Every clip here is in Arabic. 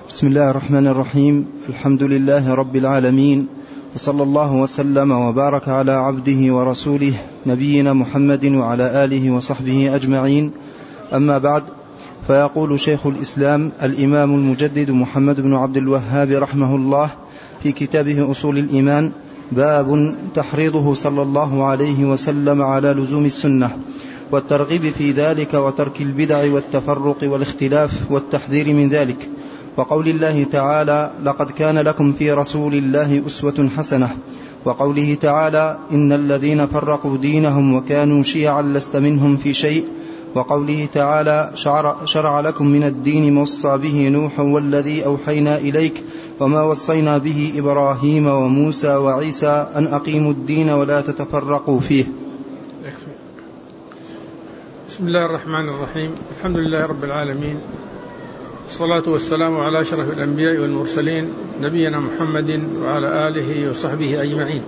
بسم الله الرحمن الرحيم. الحمد لله رب العالمين، وصلى الله وسلم وبارك على عبده ورسوله نبينا محمد وعلى آله وصحبه أجمعين. أما بعد، فيقول شيخ الإسلام الإمام المجدد محمد بن عبد الوهاب رحمه الله في كتابه أصول الإيمان: باب تحريضه صلى الله عليه وسلم على لزوم السنة والترغيب في ذلك وترك البدع والتفرق والاختلاف والتحذير من ذلك، وقول الله تعالى: لقد كان لكم في رسول الله أسوة حسنة، وقوله تعالى: إن الذين فرقوا دينهم وكانوا شيعا لست منهم في شيء، وقوله تعالى: شرع لكم من الدين ما وصى به نوح والذي أوحينا إليك وما وصينا به إبراهيم وموسى وعيسى أن أقيموا الدين ولا تتفرقوا فيه. بسم الله الرحمن الرحيم. الحمد لله رب العالمين، والصلاة والسلام على أشرف الأنبياء والمرسلين نبينا محمد وعلى آله وصحبه أجمعين.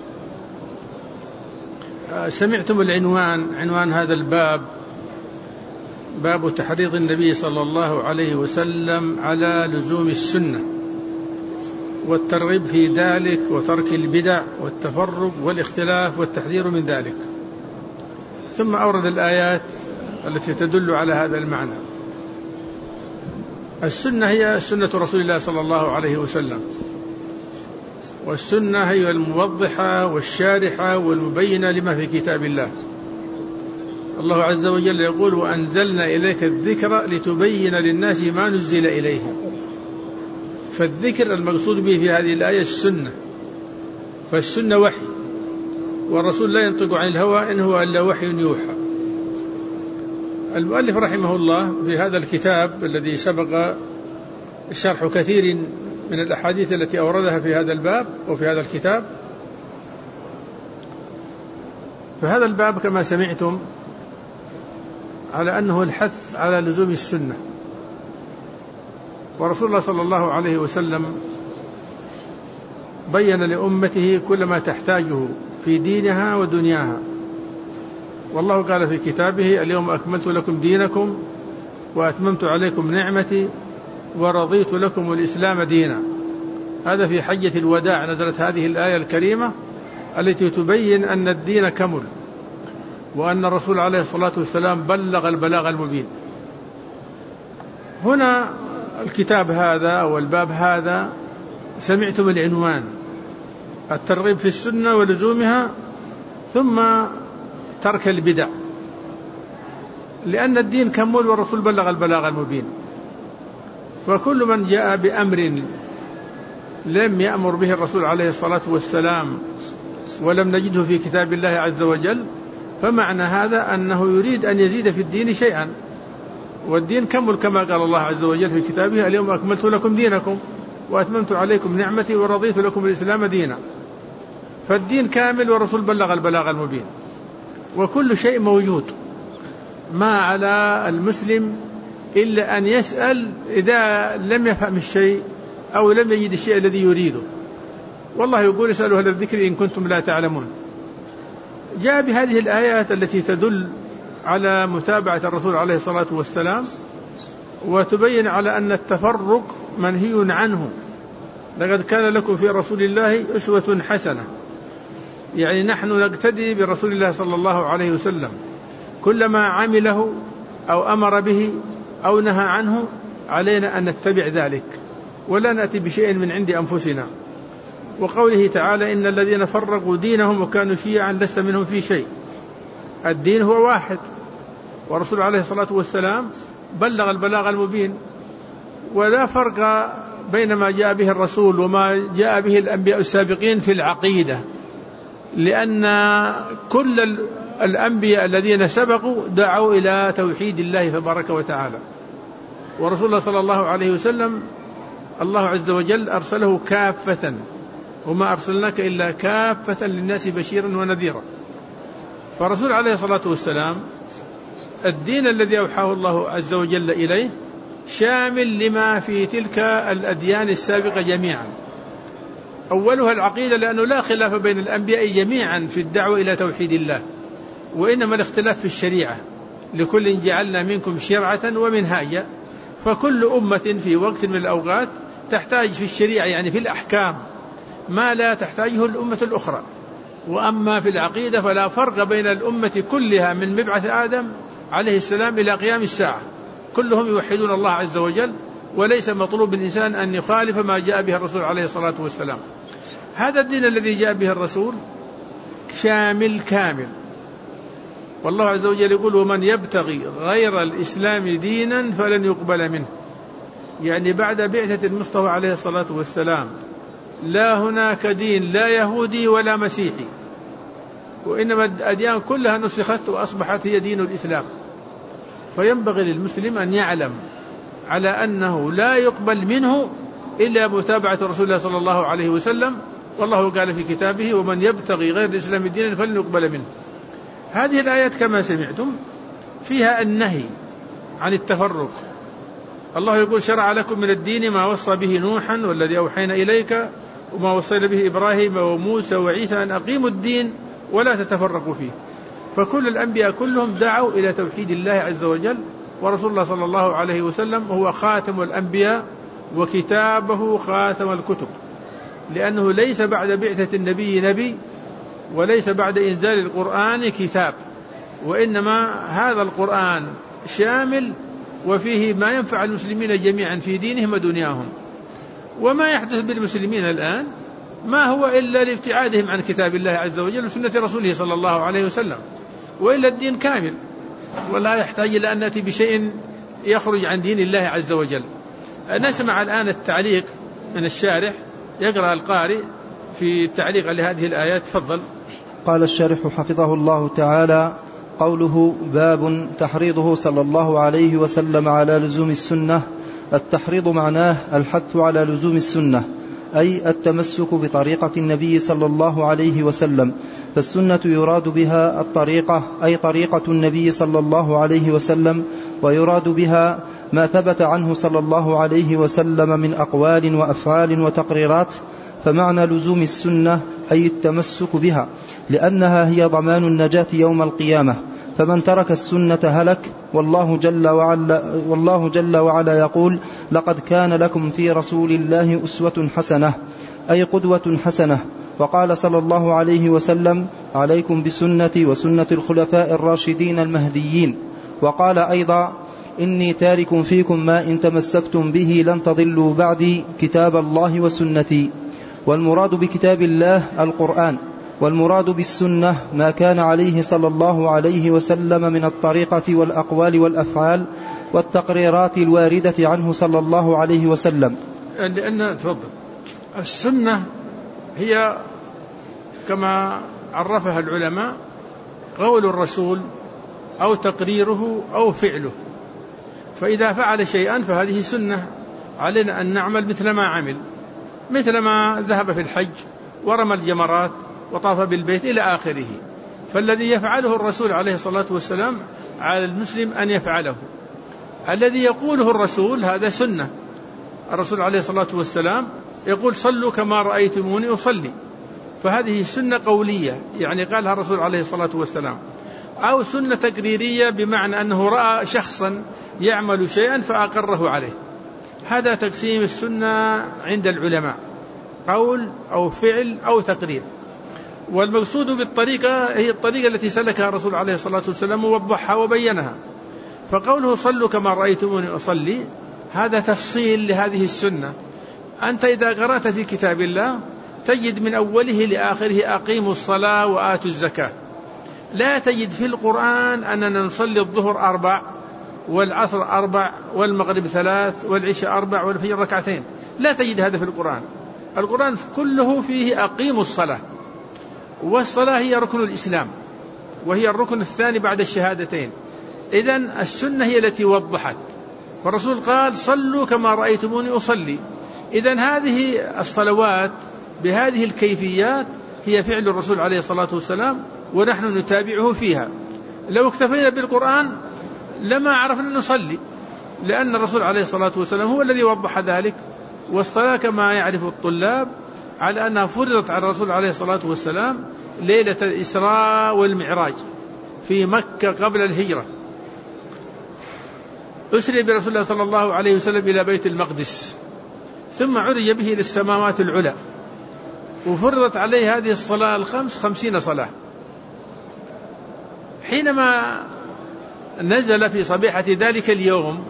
سمعتم العنوان، عنوان هذا الباب: باب تحريض النبي صلى الله عليه وسلم على لزوم السنة والترغيب في ذلك وترك البدع والتفرق والاختلاف والتحذير من ذلك. ثم أورد الآيات التي تدل على هذا المعنى. السنة هي سنة رسول الله صلى الله عليه وسلم، والسنة هي الموضحة والشارحة والمبينة لما في كتاب الله. الله عز وجل يقول: وأنزلنا إليك الذكر لتبين للناس ما نزل إليهم. فالذكر المقصود به في هذه الآية السنة، فالسنة وحي، والرسول لا ينطق عن الهوى إن هو إلا وحي يوحى. المؤلف رحمه الله في هذا الكتاب الذي سبق شرح كثير من الأحاديث التي أوردها في هذا الباب وفي هذا الكتاب، فهذا الباب كما سمعتم على أنه الحث على لزوم السنة. ورسول الله صلى الله عليه وسلم بين لأمته كل ما تحتاجه في دينها ودنياها. والله قال في كتابه: اليوم أكملت لكم دينكم وأتممت عليكم نعمتي ورضيت لكم الإسلام دينا. هذا في حجة الوداع نزلت هذه الآية الكريمة التي تبين أن الدين كمل، وأن الرسول عليه الصلاة والسلام بلغ البلاغ المبين. هنا الكتاب هذا أو الباب هذا سمعتم العنوان: الترغيب في السنة ولزومها، ثم ترك البدع، لأن الدين كمل والرسول بلغ البلاغ المبين. فكل من جاء بأمر لم يأمر به الرسول عليه الصلاة والسلام ولم نجده في كتاب الله عز وجل، فمعنى هذا أنه يريد أن يزيد في الدين شيئا، والدين كمل كما قال الله عز وجل في كتابه: اليوم أكملت لكم دينكم وأتممت عليكم نعمتي ورضيت لكم الإسلام دينا. فالدين كامل والرسول بلغ البلاغ المبين، وكل شيء موجود. ما على المسلم إلا أن يسأل إذا لم يفهم الشيء أو لم يجد الشيء الذي يريده. والله يقول: اسألوا أهل الذكر إن كنتم لا تعلمون. جاء بهذه الآيات التي تدل على متابعة الرسول عليه الصلاة والسلام، وتبين على أن التفرق منهي عنه. لقد كان لكم في رسول الله أسوة حسنة، يعني نحن نقتدي برسول الله صلى الله عليه وسلم، كلما عمله أو أمر به أو نهى عنه علينا أن نتبع ذلك ولا نأتي بشيء من عند أنفسنا. وقوله تعالى: إن الذين فرقوا دينهم وكانوا شيعا لست منهم في شيء. الدين هو واحد، ورسول عليه الصلاة والسلام بلغ البلاغ المبين، ولا فرق بين ما جاء به الرسول وما جاء به الأنبياء السابقين في العقيدة، لأن كل الأنبياء الذين سبقوا دعوا إلى توحيد الله تبارك وتعالى. ورسول الله صلى الله عليه وسلم الله عز وجل أرسله كافة، وما أرسلناك إلا كافة للناس بشيرا ونذيرا. فرسول عليه الصلاة والسلام الدين الذي أوحاه الله عز وجل إليه شامل لما في تلك الأديان السابقة جميعا. أولها العقيدة، لأنه لا خلاف بين الأنبياء جميعا في الدعوة إلى توحيد الله، وإنما الاختلاف في الشريعة. لكل جعلنا منكم شرعة ومنهاجا، فكل أمة في وقت من الأوقات تحتاج في الشريعة يعني في الأحكام ما لا تحتاجه الأمة الأخرى. وأما في العقيدة فلا فرق بين الأمة كلها من مبعث آدم عليه السلام إلى قيام الساعة، كلهم يوحدون الله عز وجل، وليس مطلوب الإنسان أن يخالف ما جاء به الرسول عليه الصلاة والسلام. هذا الدين الذي جاء به الرسول شامل كامل، والله عز وجل يقول: ومن يبتغي غير الإسلام دينا فلن يقبل منه. يعني بعد بعثة المصطفى عليه الصلاة والسلام لا هناك دين لا يهودي ولا مسيحي، وإنما الأديان كلها نسخت وأصبحت هي دين الإسلام. فينبغي للمسلم أن يعلم على أنه لا يقبل منه إلا متابعة رسول الله صلى الله عليه وسلم، والله قال في كتابه: ومن يبتغي غير الإسلام دينا فلن يقبل منه. هذه الآيات كما سمعتم فيها النهي عن التفرق. الله يقول: شرع لكم من الدين ما وصى به نوحا والذي أوحينا إليك وما وصينا به إبراهيم وموسى وعيسى أن أقيموا الدين ولا تتفرقوا فيه. فكل الأنبياء كلهم دعوا إلى توحيد الله عز وجل، ورسول الله صلى الله عليه وسلم هو خاتم الأنبياء وكتابه خاتم الكتب، لأنه ليس بعد بعثة النبي نبي، وليس بعد إنزال القرآن كتاب، وإنما هذا القرآن شامل وفيه ما ينفع المسلمين جميعا في دينهم ودنياهم. وما يحدث بالمسلمين الآن ما هو إلا لابتعادهم عن كتاب الله عز وجل وسنة رسوله صلى الله عليه وسلم، وإلا الدين كامل ولا يحتاج إلى أن نأتي بشيء يخرج عن دين الله عز وجل. نسمع الآن التعليق من الشارح، يقرأ القارئ في التعليق لهذه الآيات. تفضل. قال الشارح حفظه الله تعالى: قوله: باب تحريضه صلى الله عليه وسلم على لزوم السنة. التحريض معناه الحث على لزوم السنة، أي التمسك بطريقة النبي صلى الله عليه وسلم. فالسنة يراد بها الطريقة، أي طريقة النبي صلى الله عليه وسلم، ويراد بها ما ثبت عنه صلى الله عليه وسلم من أقوال وأفعال وتقريرات. فمعنى لزوم السنة أي التمسك بها، لأنها هي ضمان النجاة يوم القيامة. فمن ترك السنة هلك، والله جل وعلا يقول: لقد كان لكم في رسول الله أسوة حسنة، أي قدوة حسنة. وقال صلى الله عليه وسلم: عليكم بسنتي وسنة الخلفاء الراشدين المهديين. وقال أيضا: إني تارك فيكم ما إن تمسكتم به لن تضلوا بعدي، كتاب الله وسنتي. والمراد بكتاب الله القرآن، والمراد بالسنة ما كان عليه صلى الله عليه وسلم من الطريقة والأقوال والأفعال والتقريرات الواردة عنه صلى الله عليه وسلم. لأن تفضل، السنة هي كما عرفها العلماء قول الرسول أو تقريره أو فعله. فإذا فعل شيئا فهذه سنة، علينا أن نعمل مثل ما عمل، مثل ما ذهب في الحج ورمى الجمرات وطاف بالبيت إلى آخره. فالذي يفعله الرسول عليه الصلاة والسلام على المسلم أن يفعله. الذي يقوله الرسول هذا سنة. الرسول عليه الصلاة والسلام يقول: صلوا كما رأيتموني أصلي، فهذه سنة قولية يعني قالها الرسول عليه الصلاة والسلام، أو سنة تقريرية بمعنى أنه رأى شخصا يعمل شيئا فأقره عليه. هذا تقسيم السنة عند العلماء: قول أو فعل أو تقرير. والمقصود بالطريقة هي الطريقة التي سلكها الرسول عليه الصلاة والسلام ووضحها وبينها. فقوله: صلوا كما رأيتموني أصلي، هذا تفصيل لهذه السنة. أنت إذا قرأت في كتاب الله تجد من أوله لآخره: أقيموا الصلاة وآتوا الزكاة. لا تجد في القرآن أننا نصلي الظهر 4 والعصر 4 والمغرب 3 والعشاء 4 والفجر 2. لا تجد هذا في القرآن. القرآن كله فيه أقيموا الصلاة، والصلاة هي ركن الإسلام، وهي الركن الثاني بعد الشهادتين. إذن السنة هي التي وضحت، والرسول قال: صلوا كما رأيتموني أصلي. إذن هذه الصلوات بهذه الكيفيات هي فعل الرسول عليه الصلاة والسلام، ونحن نتابعه فيها. لو اكتفينا بالقرآن لما عرفنا نصلي، لأن الرسول عليه الصلاة والسلام هو الذي وضح ذلك. والصلاة كما يعرف الطلاب على أنها فرضت على الرسول عليه الصلاة والسلام ليلة الإسراء والمعراج في مكة قبل الهجرة. أسري برسول الله صلى الله عليه وسلم إلى بيت المقدس، ثم عرج به للسماوات العلى، وفرضت عليه هذه الصلاة الخمس 50 صلاة. حينما نزل في صبيحة ذلك اليوم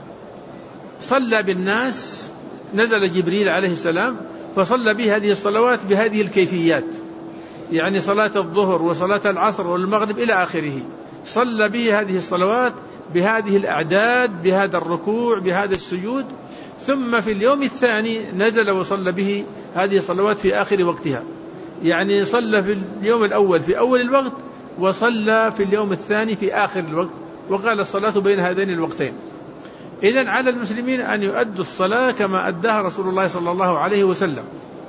صلى بالناس، نزل جبريل عليه السلام فصلى به هذه الصلوات بهذه الكيفيات، يعني صلاة الظهر وصلاة العصر والمغرب إلى آخره، صلى به هذه الصلوات بهذه الأعداد، بهذا الركوع، بهذا السجود. ثم في اليوم الثاني نزل وصلى به هذه الصلوات في آخر وقتها، يعني صلى في اليوم الأول في أول الوقت، وصلى في اليوم الثاني في آخر الوقت، وقال الصلاة بين هذين الوقتين. إذن على المسلمين أن يؤدوا الصلاة كما أداها رسول الله صلى الله عليه وسلم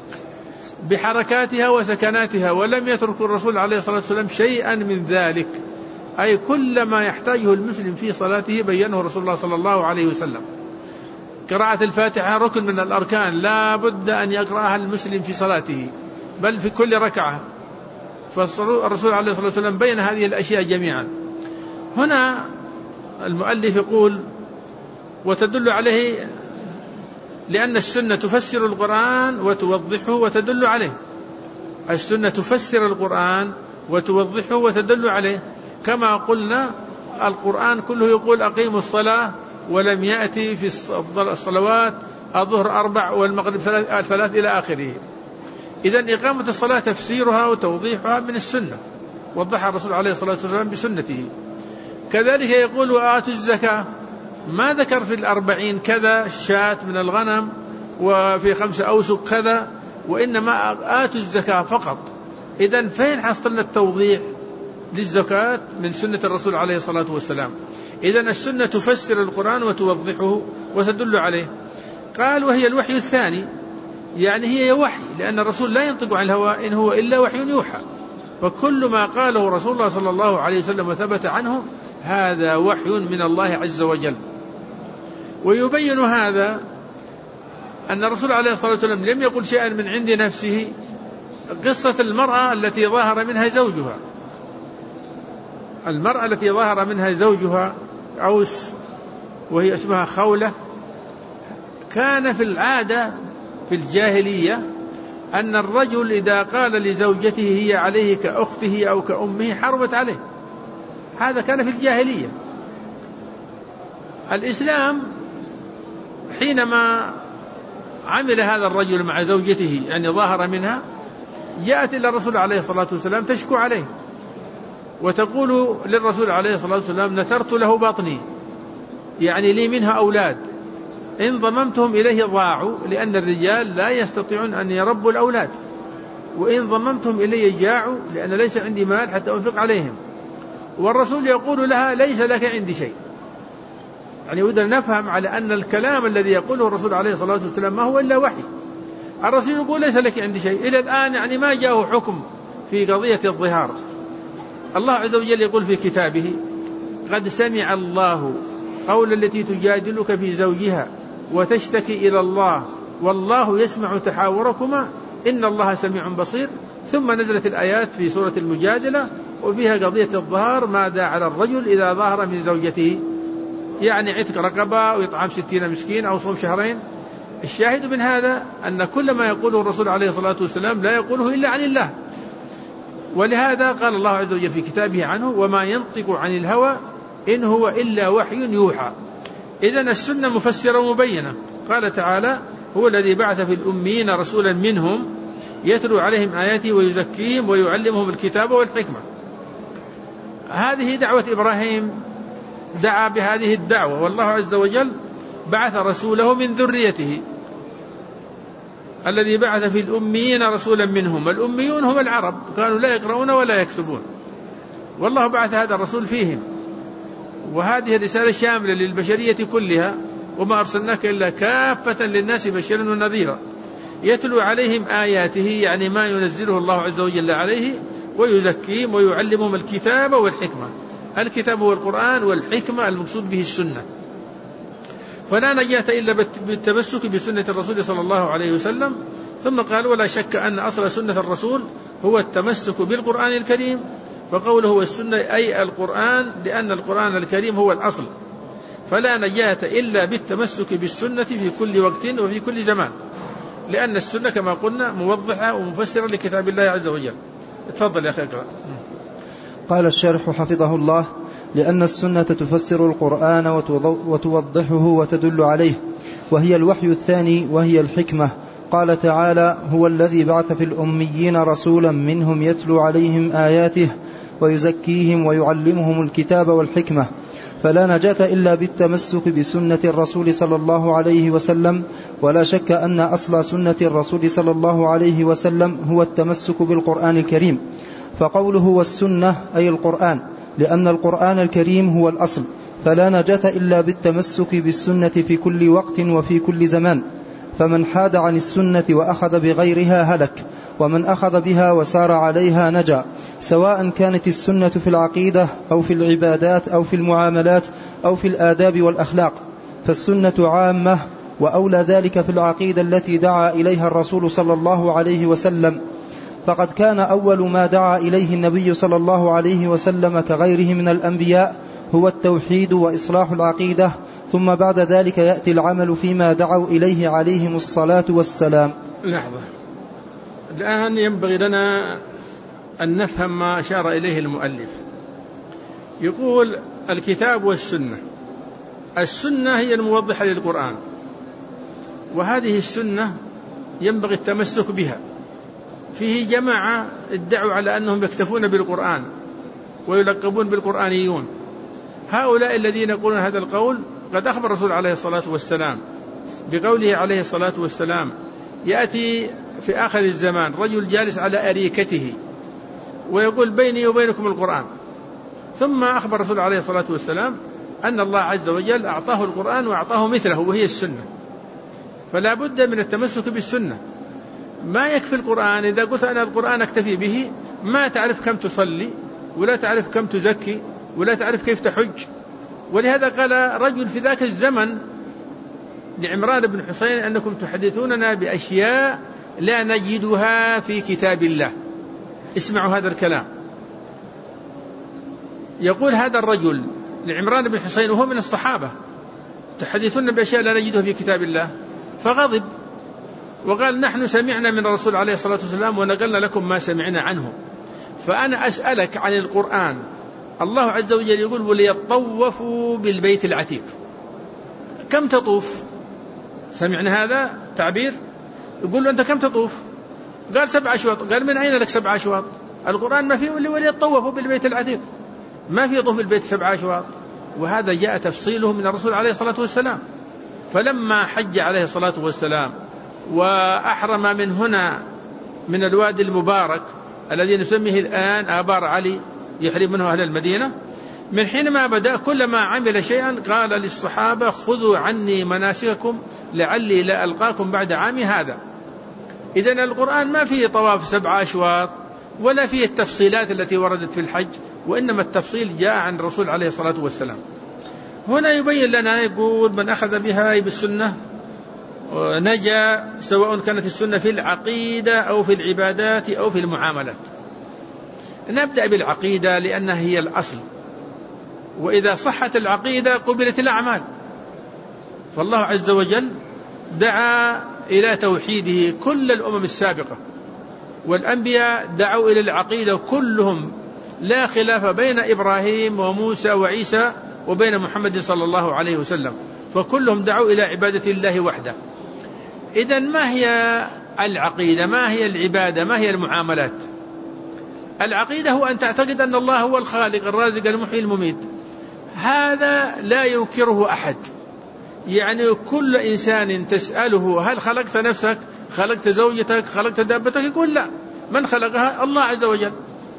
بحركاتها وسكناتها، ولم يترك الرسول عليه الصلاة والسلام شيئا من ذلك، أي كل ما يحتاجه المسلم في صلاته بينه رسول الله صلى الله عليه وسلم. قراءة الفاتحة ركن من الأركان، لا بد أن يقرأها المسلم في صلاته بل في كل ركعة، فالرسول عليه الصلاة والسلام بين هذه الأشياء جميعا. هنا المؤلف يقول وتدل عليه لأن السنة تفسر القرآن وتوضحه وتدل عليه. السنة تفسر القرآن وتوضحه وتدل عليه، كما قلنا القرآن كله يقول أقيموا الصلاة، ولم يأتي في الصلوات الظهر 4 والمغرب 3 إلى آخره. إذن إقامة الصلاة تفسيرها وتوضيحها من السنة، وضحها الرسول عليه الصلاة والسلام بسنته. كذلك يقول وآتوا الزكاة، ما ذكر في 40 كذا شاة من الغنم وفي 5 أوسق كذا، وإنما آتوا الزكاة فقط. إذن فين حصلنا التوضيح للزكاة من سنة الرسول عليه الصلاة والسلام؟ إذن السنة تفسر القرآن وتوضحه وتدل عليه. قال وهي الوحي الثاني، يعني هي وحي، لأن الرسول لا ينطق عن الهوى إن هو إلا وحي يوحى، فكل ما قاله رسول الله صلى الله عليه وسلم وثبت عنه هذا وحي من الله عز وجل. ويبين هذا أن الرسول عليه الصلاة والسلام لم يقل شيئا من عند نفسه. قصة المرأة التي ظهر منها زوجها، المرأة التي ظهر منها زوجها أوس وهي اسمها خولة، كان في العادة في الجاهلية أن الرجل إذا قال لزوجته هي عليه كأخته أو كأمه حرمت عليه، هذا كان في الجاهلية. الإسلام حينما عمل هذا الرجل مع زوجته يعني ظاهر منها، جاءت إلى الرسول عليه الصلاة والسلام تشكو عليه، وتقول للرسول عليه الصلاة والسلام نثرت له بطني، يعني لي منها أولاد، إن ضممتهم إليه ضاعوا، لأن الرجال لا يستطيعون أن يربوا الأولاد، وإن ضممتهم إلي جاعوا، لأن ليس عندي مال حتى أنفق عليهم. والرسول يقول لها ليس لك عندي شيء، يعني يريد أن نفهم على أن الكلام الذي يقوله الرسول عليه الصلاة والسلام ما هو إلا وحي. الرسول يقول ليس لك عندي شيء، إلى الآن يعني ما جاءه حكم في قضية الظهار. الله عز وجل يقول في كتابه قد سمع الله قول التي تجادلك في زوجها وتشتكي إلى الله والله يسمع تحاوركما إن الله سميع بصير. ثم نزلت الآيات في سورة المجادلة وفيها قضية الظهار، ماذا على الرجل إذا ظهر من زوجته، يعني عتق رقبة وإطعام 60 مسكين أو صوم شهرين. الشاهد من هذا أن كل ما يقوله الرسول عليه الصلاة والسلام لا يقوله إلا عن الله، ولهذا قال الله عز وجل في كتابه عنه وما ينطق عن الهوى إن هو إلا وحي يوحى. إذن السنة مفسرة ومبينة. قال تعالى هو الذي بعث في الأميين رسولا منهم يتلو عليهم آياته ويزكيهم ويعلمهم الكتاب والحكمة. هذه دعوة إبراهيم، دعا بهذه الدعوة، والله عز وجل بعث رسوله من ذريته الذي بعث في الأميين رسولا منهم. الأميون هم العرب، كانوا لا يقرؤون ولا يكتبون، والله بعث هذا الرسول فيهم، وهذه الرسالة شاملة للبشرية كلها، وما أرسلناك إلا كافة للناس بشيرا ونذيرا. يتلو عليهم آياته يعني ما ينزله الله عز وجل عليه، ويزكيهم ويعلمهم الكتاب والحكمة. الكتاب هو القرآن، والحكمة المقصود به السنة. فلا نجاة إلا بالتمسك بسنة الرسول صلى الله عليه وسلم. ثم قال ولا شك أن أصل سنة الرسول هو التمسك بالقرآن الكريم، فقوله هو السنة أي القرآن، لأن القرآن الكريم هو الأصل. فلا نجاة إلا بالتمسك بالسنة في كل وقت وفي كل زمان، لأن السنة كما قلنا موضحة ومفسرة لكتاب الله عز وجل. تفضل يا أخي اقرأ. قال الشارح حفظه الله: لأن السنة تفسر القرآن وتوضحه وتدل عليه، وهي الوحي الثاني وهي الحكمة. قال تعالى: هو الذي بعث في الأميين رسولا منهم يتلو عليهم آياته ويزكيهم ويعلمهم الكتاب والحكمة. فلا نجاة إلا بالتمسك بسنة الرسول صلى الله عليه وسلم، ولا شك أن أصل سنة الرسول صلى الله عليه وسلم هو التمسك بالقرآن الكريم. فقوله والسنة أي القرآن، لأن القرآن الكريم هو الأصل، فلا نجاة إلا بالتمسك بالسنة في كل وقت وفي كل زمان. فمن حاد عن السنة وأخذ بغيرها هلك، ومن أخذ بها وسار عليها نجا، سواء كانت السنة في العقيدة أو في العبادات أو في المعاملات أو في الآداب والأخلاق. فالسنة عامة، وأولى ذلك في العقيدة التي دعا إليها الرسول صلى الله عليه وسلم. فقد كان أول ما دعا إليه النبي صلى الله عليه وسلم كغيره من الأنبياء هو التوحيد وإصلاح العقيدة، ثم بعد ذلك يأتي العمل فيما دعوا إليه عليهم الصلاة والسلام. لحظة، الآن ينبغي لنا أن نفهم ما أشار إليه المؤلف. يقول الكتاب والسنة. السنة هي الموضحة للقرآن، وهذه السنة ينبغي التمسك بها. فيه جماعة ادعوا على أنهم يكتفون بالقرآن ويلقبون بالقرآنيون. هؤلاء الذين يقولون هذا القول قد أخبر الرسول عليه الصلاة والسلام بقوله عليه الصلاة والسلام: يأتي في آخر الزمان رجل جالس على أريكته ويقول بيني وبينكم القرآن. ثم أخبر الرسول عليه الصلاة والسلام أن الله عز وجل أعطاه القرآن وأعطاه مثله وهي السنة. فلا بد من التمسك بالسنة. ما يكفي القرآن. إذا قلت أنا القرآن أكتفي به ما تعرف كم تصلي، ولا تعرف كم تزكي، ولا تعرف كيف تحج. ولهذا قال رجل في ذاك الزمن لعمران بن حسين: أنكم تحدثوننا بأشياء لا نجدها في كتاب الله. اسمعوا هذا الكلام. يقول هذا الرجل لعمران بن حسين وهو من الصحابة: تحدثون بأشياء لا نجدها في كتاب الله. فغضب وقال: نحن سمعنا من الرسول عليه الصلاة والسلام ونقلنا لكم ما سمعنا عنه. فأنا أسألك عن القرآن. الله عز وجل يقول: وليطوفوا بالبيت العتيق. كم تطوف؟ سمعنا هذا تعبير. يقول له: أنت كم تطوف؟ قال: 7 أشواط. قال: من أين لك 7 أشواط؟ القرآن ما فيه وليطوفوا بالبيت العتيق، ما فيه طوف بالبيت 7 أشواط. وهذا جاء تفصيله من الرسول عليه الصلاة والسلام. فلما حج عليه الصلاة والسلام وأحرم من هنا من الوادي المبارك الذي نسميه الآن آبار علي، يحرم منه أهل المدينة، من حينما بدأ كلما عمل شيئا قال للصحابة: خذوا عني مناسككم لعلي لا ألقاكم بعد عامي هذا. إذن القرآن ما فيه طواف 7 أشواط ولا فيه التفصيلات التي وردت في الحج، وإنما التفصيل جاء عن الرسول عليه الصلاة والسلام. هنا يبين لنا، يقول: من أخذ بها بالسنة نجا، سواء كانت السنة في العقيدة أو في العبادات أو في المعاملات. نبدأ بالعقيدة لأنها هي الأصل، وإذا صحت العقيدة قبلت الأعمال. فالله عز وجل دعا إلى توحيده كل الأمم السابقة، والأنبياء دعوا إلى العقيدة كلهم، لا خلاف بين إبراهيم وموسى وعيسى وبين محمد صلى الله عليه وسلم، فكلهم دعوا إلى عبادة الله وحده. إذن ما هي العقيدة؟ ما هي العبادة؟ ما هي المعاملات؟ العقيدة هو أن تعتقد أن الله هو الخالق الرازق المحيي المميت. هذا لا ينكره أحد. يعني كل إنسان تسأله: هل خلقت نفسك؟ خلقت زوجتك؟ خلقت دابتك؟ يقول: لا. من خلقها؟ الله عز وجل.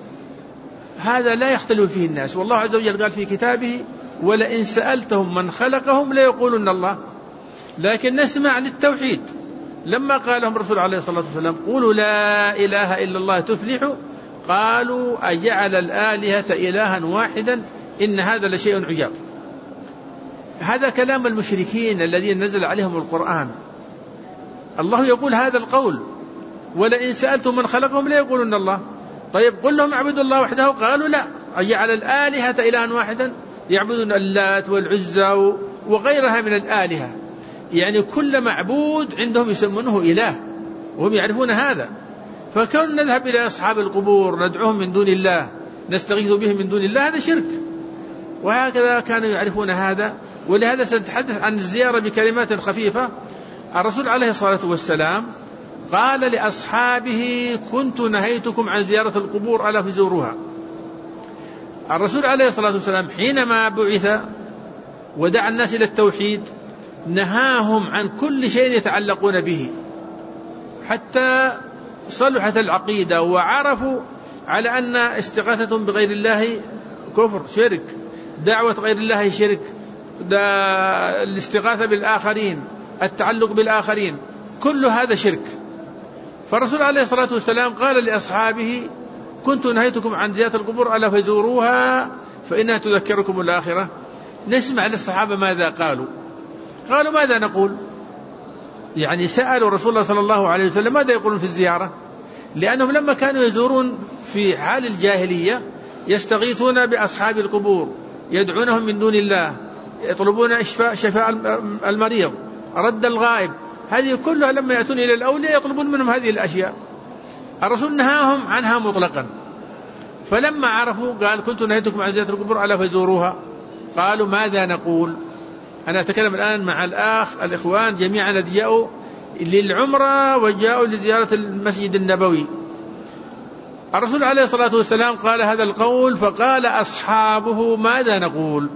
هذا لا يختلف فيه الناس. والله عز وجل قال في كتابه: ولئن سألتهم من خلقهم ليقولن الله. لكن نسمع للتوحيد لما قال لهم الرسول عليه الصلاة والسلام: قولوا لا إله إلا الله تفلحوا، قالوا: أجعل الآلهة إلها واحدا إن هذا لشيء عجاب. هذا كلام المشركين الذين نزل عليهم القرآن. الله يقول هذا القول: ولئن سألتم من خلقهم ليقولن الله. طيب قل لهم اعبدوا الله وحده، قالوا: لا. أجعل الآلهة إلها واحدا، يعبدون اللات والعزى وغيرها من الآلهة، يعني كل معبود عندهم يسمونه إله وهم يعرفون هذا. فكون نذهب إلى أصحاب القبور ندعوهم من دون الله، نستغيث بهم من دون الله، هذا شرك. وهكذا كانوا يعرفون هذا. ولهذا سنتحدث عن الزيارة بكلمات خفيفة. الرسول عليه الصلاة والسلام قال لأصحابه: كنت نهيتكم عن زيارة القبور ألا فزوروها. الرسول عليه الصلاة والسلام حينما بعث ودعا الناس إلى التوحيد نهاهم عن كل شيء يتعلقون به، حتى صلحت العقيدة وعرفوا على أن استغاثتهم بغير الله كفر شرك، دعوة غير الله شرك، الاستغاثة بالآخرين، التعلق بالآخرين، كل هذا شرك. فالرسول عليه الصلاة والسلام قال لأصحابه: كنت نهيتكم عن زيارة القبور ألا فزوروها فإنها تذكركم الآخرة. نسمع للصحابة ماذا قالوا. قالوا: ماذا نقول؟ يعني سألوا رسول الله صلى الله عليه وسلم ماذا يقولون في الزيارة، لأنهم لما كانوا يزورون في حال الجاهلية يستغيثون بأصحاب القبور، يدعونهم من دون الله، يطلبون شفاء المريض، رد الغائب، هذه كلها لما يأتون إلى الأولياء يطلبون منهم هذه الأشياء. الرسول نهاهم عنها مطلقا. فلما عرفوا قال: كنت نهيتكم عن زيارة القبور ألا فزوروها. قالوا: ماذا نقول؟ أنا أتكلم الآن مع الإخوان جميعا الذين جاءوا للعمرة وجاءوا لزيارة المسجد النبوي. الرسول عليه الصلاة والسلام قال هذا القول، فقال أصحابه: ماذا نقول؟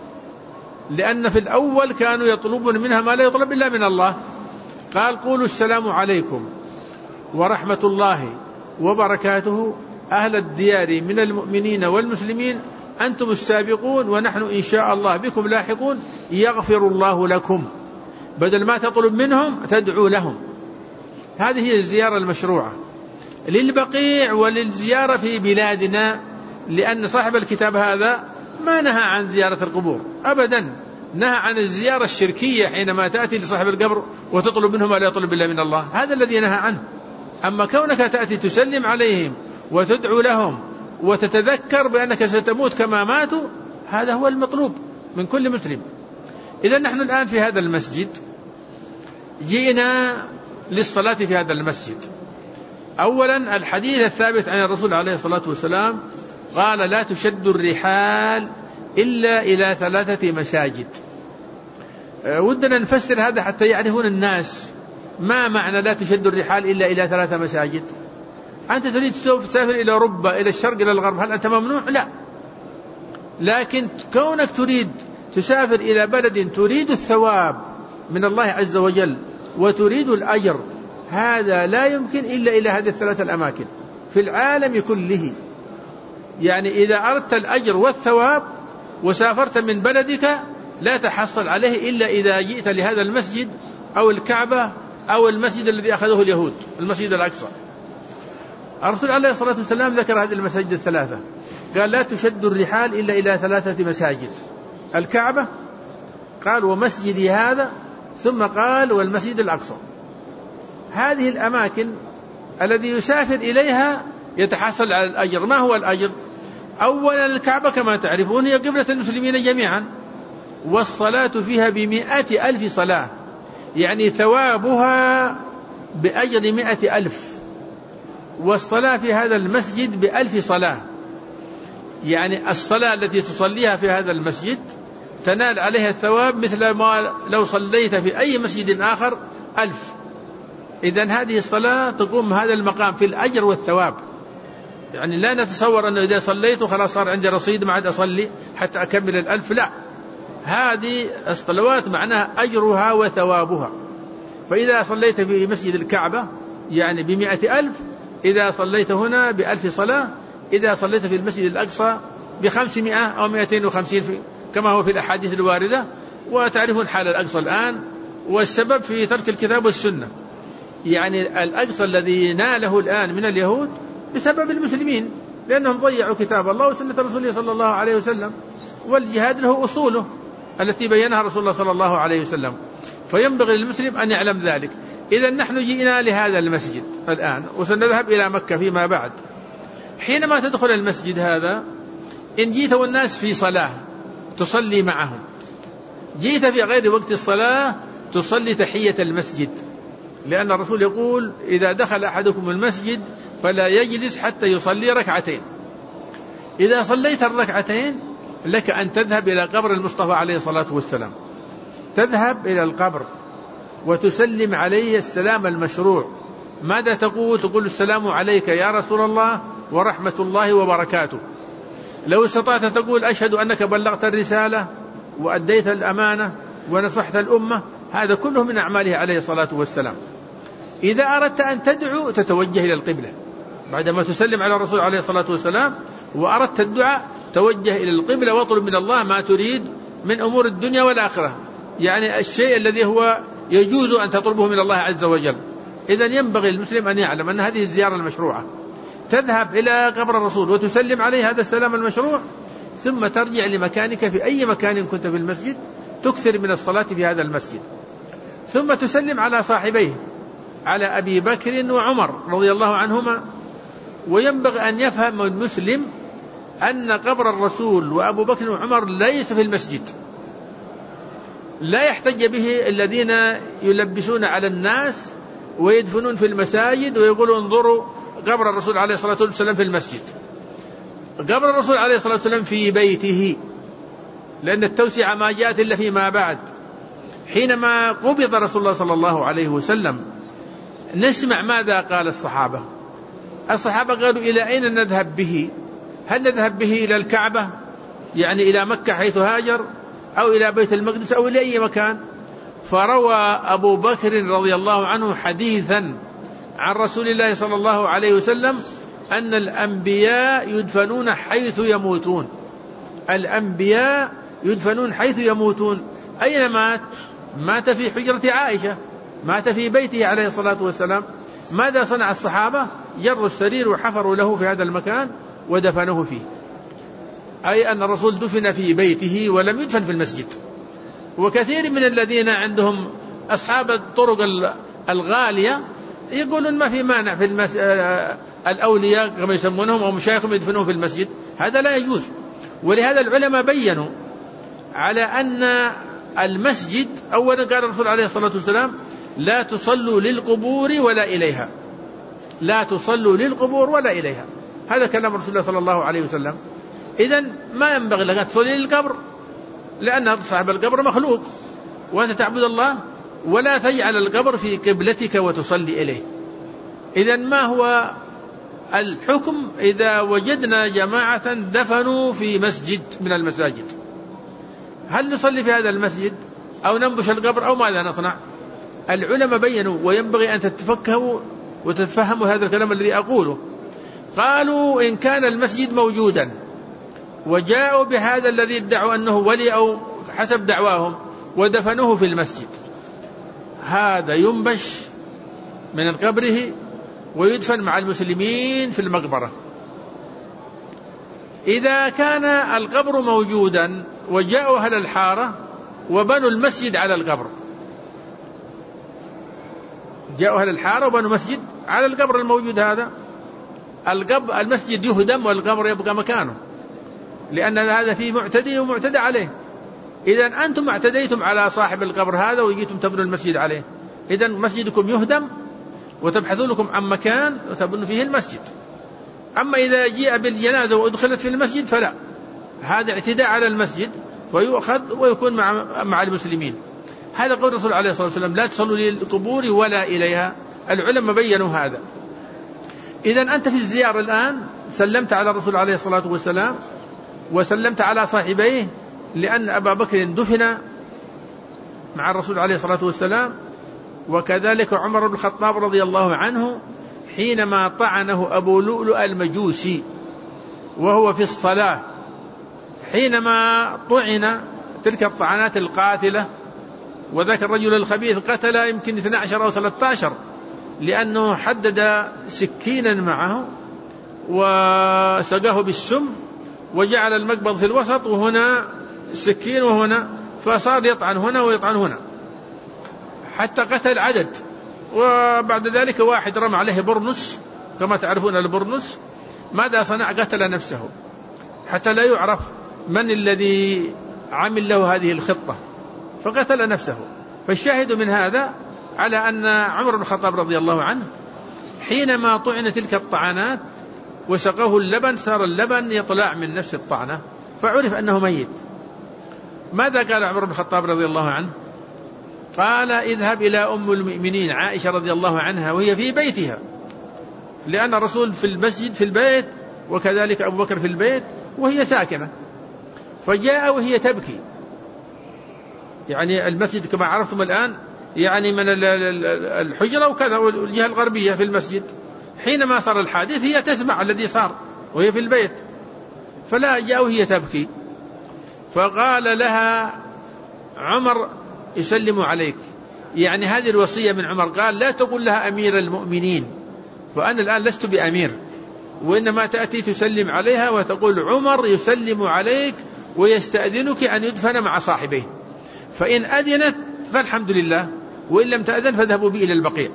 لأن في الأول كانوا يطلبون منها ما لا يطلب إلا من الله. قال: قولوا السلام عليكم ورحمة الله وبركاته أهل الديار من المؤمنين والمسلمين، أنتم السابقون ونحن إن شاء الله بكم لاحقون، يغفر الله لكم. بدل ما تطلب منهم تدعو لهم. هذه هي الزيارة المشروعة للبقيع وللزيارة في بلادنا، لأن صاحب الكتاب هذا ما نهى عن زيارة القبور أبدا، نهى عن الزيارة الشركية حينما تأتي لصاحب القبر وتطلب منهم ما لا يطلب إلا من الله، هذا الذي نهى عنه. أما كونك تأتي تسلم عليهم وتدعو لهم وتتذكر بأنك ستموت كما ماتوا، هذا هو المطلوب من كل مسلم. إذا نحن الآن في هذا المسجد جئنا للصلاة في هذا المسجد. أولا الحديث الثابت عن الرسول عليه الصلاة والسلام قال: لا تشد الرحال إلا إلى 3 مساجد. ودنا نفسر هذا حتى يعرفون الناس ما معنى لا تشد الرحال إلا إلى 3 مساجد. أنت تريد تسافر إلى أوروبا، إلى الشرق، إلى الغرب، هل أنت ممنوع؟ لا. لكن كونك تريد تسافر إلى بلد تريد الثواب من الله عز وجل وتريد الأجر، هذا لا يمكن إلا إلى هذه ال3 الأماكن في العالم كله. يعني إذا أردت الأجر والثواب وسافرت من بلدك لا تحصل عليه إلا إذا جئت لهذا المسجد أو الكعبة أو المسجد الذي أخذه اليهود، المسجد الأقصى. الرسول عليه الصلاة والسلام ذكر هذه المساجد ال3، قال: لا تشد الرحال إلا إلى 3 مساجد: الكعبة، قال ومسجدي هذا، ثم قال والمسجد الأقصى. هذه الأماكن الذي يسافر إليها يتحصل على الأجر. ما هو الأجر؟ أولا الكعبة كما تعرفون هي قبلة المسلمين جميعا، والصلاة فيها ب100,000 صلاة، يعني ثوابها بأجر 100,000. والصلاة في هذا المسجد ب1000 صلاة، يعني الصلاة التي تصليها في هذا المسجد تنال عليها الثواب مثل ما لو صليت في أي مسجد آخر 1000. إذن هذه الصلاة تقوم هذا المقام في الأجر والثواب. يعني لا نتصور أنه إذا صليت خلاص صار عندي رصيد ما عاد أصلي حتى أكمل 1000، لا، هذه الصلوات معناها أجرها وثوابها. فإذا صليت في مسجد الكعبة يعني ب100,000، إذا صليت هنا ب1000 صلاة، إذا صليت في المسجد الأقصى ب500 أو 250 كما هو في الأحاديث الواردة. وتعرفون حال الأقصى الآن، والسبب في ترك الكتاب والسنة. يعني الأقصى الذي ناله الآن من اليهود بسبب المسلمين، لأنهم ضيعوا كتاب الله وسنة رسوله صلى الله عليه وسلم، والجهاد له أصوله التي بينها رسول الله صلى الله عليه وسلم. فينبغي للمسلم أن يعلم ذلك. إذا نحن جئنا لهذا المسجد الآن وسنذهب إلى مكة فيما بعد. حينما تدخل المسجد هذا إن جيت والناس في صلاة تصلي معهم، جئت في غير وقت الصلاة تصلي تحية المسجد، لأن الرسول يقول إذا دخل أحدكم المسجد فلا يجلس حتى يصلي ركعتين. إذا صليت الركعتين لك أن تذهب إلى قبر المصطفى عليه الصلاة والسلام، تذهب إلى القبر وتسلم عليه السلام المشروع. ماذا تقول؟ تقول السلام عليك يا رسول الله ورحمة الله وبركاته. لو استطعت تقول أشهد أنك بلغت الرسالة وأديت الأمانة ونصحت الأمة، هذا كله من أعماله عليه الصلاة والسلام. إذا أردت أن تدعو تتوجه إلى القبلة بعدما تسلم على الرسول عليه الصلاة والسلام، وأردت الدعاء توجه إلى القبلة واطلب من الله ما تريد من أمور الدنيا والآخرة، يعني الشيء الذي هو يجوز أن تطلبه من الله عز وجل. إذن ينبغي المسلم أن يعلم أن هذه الزيارة المشروعة، تذهب إلى قبر الرسول وتسلم عليه هذا السلام المشروع، ثم ترجع لمكانك في أي مكان كنت في المسجد، تكثر من الصلاة في هذا المسجد، ثم تسلم على صاحبيه، على أبي بكر وعمر رضي الله عنهما. وينبغي أن يفهم المسلم أن قبر الرسول وأبو بكر وعمر ليس في المسجد، لا يحتج به الذين يلبسون على الناس ويدفنون في المساجد ويقولون انظروا قبر الرسول عليه الصلاة والسلام في المسجد. قبر الرسول عليه الصلاة والسلام في بيته، لأن التوسعة ما جاءت إلا فيما بعد. حينما قبض رسول الله صلى الله عليه وسلم نسمع ماذا قال الصحابة. الصحابة قالوا إلى أين نذهب به؟ هل نذهب به إلى الكعبة يعني إلى مكة حيث هاجر، أو إلى بيت المقدس، أو إلى أي مكان؟ فروى أبو بكر رضي الله عنه حديثا عن رسول الله صلى الله عليه وسلم أن الأنبياء يدفنون حيث يموتون. الأنبياء يدفنون حيث يموتون. أين مات؟ مات في حجرة عائشة، مات في بيته عليه الصلاة والسلام. ماذا صنع الصحابة؟ جروا السرير وحفروا له في هذا المكان ودفنوه فيه، أي أن الرسول دفن في بيته ولم يدفن في المسجد. وكثير من الذين عندهم أصحاب الطرق الغالية يقولون ما في مانع في الأولياء كما يسمونهم أو مشايخهم يدفنوه في المسجد، هذا لا يجوز. ولهذا العلماء بيّنوا على أن المسجد أولا قال الرسول عليه الصلاة والسلام لا تصلوا للقبور ولا إليها، لا تصلوا للقبور ولا إليها، هذا كلام رسول الله صلى الله عليه وسلم. إذن ما ينبغي لك أن تصلي للقبر، لأن صاحب القبر مخلوق وأنت تعبد الله، ولا تجعل القبر في قبلتك وتصلي إليه. إذن ما هو الحكم إذا وجدنا جماعة دفنوا في مسجد من المساجد؟ هل نصلي في هذا المسجد أو ننبش القبر أو ماذا نصنع؟ العلماء بيّنوا، وينبغي أن تتفكهوا وتتفهموا هذا الكلام الذي أقوله. قالوا إن كان المسجد موجودا وجاءوا بهذا الذي ادعوا أنه ولي أو حسب دعواهم ودفنوه في المسجد، هذا ينبش من قبره ويدفن مع المسلمين في المقبرة. إذا كان القبر موجودا وجاءوا أهل الحارة وبنوا المسجد على القبر، جاءوا أهل الحارة وبنوا مسجد على القبر الموجود هذا، المسجد يهدم والقبر يبقى مكانه، لأن هذا فيه معتدي ومعتدى عليه. إذن أنتم اعتديتم على صاحب القبر هذا وجيتم تبنوا المسجد عليه، إذن مسجدكم يهدم وتبحثون لكم عن مكان وتبنوا فيه المسجد. أما إذا جاء بالجنازة وأدخلت في المسجد فلا، هذا اعتداء على المسجد ويؤخذ ويكون مع المسلمين. هذا قول الرسول عليه الصلاة والسلام لا تصلوا للقبور ولا إليها. العلماء بيّنوا هذا. إذن أنت في الزيارة الآن سلمت على الرسول عليه الصلاة والسلام وسلمت على صاحبيه، لأن أبا بكر دفن مع الرسول عليه الصلاة والسلام، وكذلك عمر بن الخطاب رضي الله عنه حينما طعنه أبو لؤلؤ المجوسي وهو في الصلاة، حينما طعن تلك الطعنات القاتلة، وذاك الرجل الخبيث قتل يمكن 12 أو 13 لأنه حدد سكينا معه وسقاه بالسم وجعل المقبض في الوسط وهنا السكين وهنا، فصار يطعن هنا ويطعن هنا حتى قتل عدد. وبعد ذلك واحد رمى عليه برنس، كما تعرفون البرنس، ماذا صنع؟ قتل نفسه حتى لا يعرف من الذي عمل له هذه الخطة. فقتل نفسه. فالشاهد من هذا على أن عمر بن الخطاب رضي الله عنه حينما طعن تلك الطعنات وسقوه اللبن صار اللبن يطلع من نفس الطعنة فعرف أنه ميت. ماذا قال عمر بن الخطاب رضي الله عنه؟ قال اذهب إلى أم المؤمنين عائشة رضي الله عنها وهي في بيتها، لأن الرسول في المسجد في البيت وكذلك أبو بكر في البيت وهي ساكنة، فجاء وهي تبكي. يعني المسجد كما عرفتم الآن يعني من الحجرة وكذا والجهة الغربية في المسجد. حينما صار الحادث هي تسمع الذي صار وهي في البيت، فلا جاء وهي تبكي، فقال لها عمر يسلم عليك. يعني هذه الوصية من عمر، قال لا تقول لها أمير المؤمنين، وأنا الآن لست بأمير، وإنما تأتي تسلم عليها وتقول عمر يسلم عليك ويستأذنك أن يدفن مع صاحبيه، فإن أذنت فالحمد لله، وإن لم تأذن فاذهبوا بي إلى البقيع.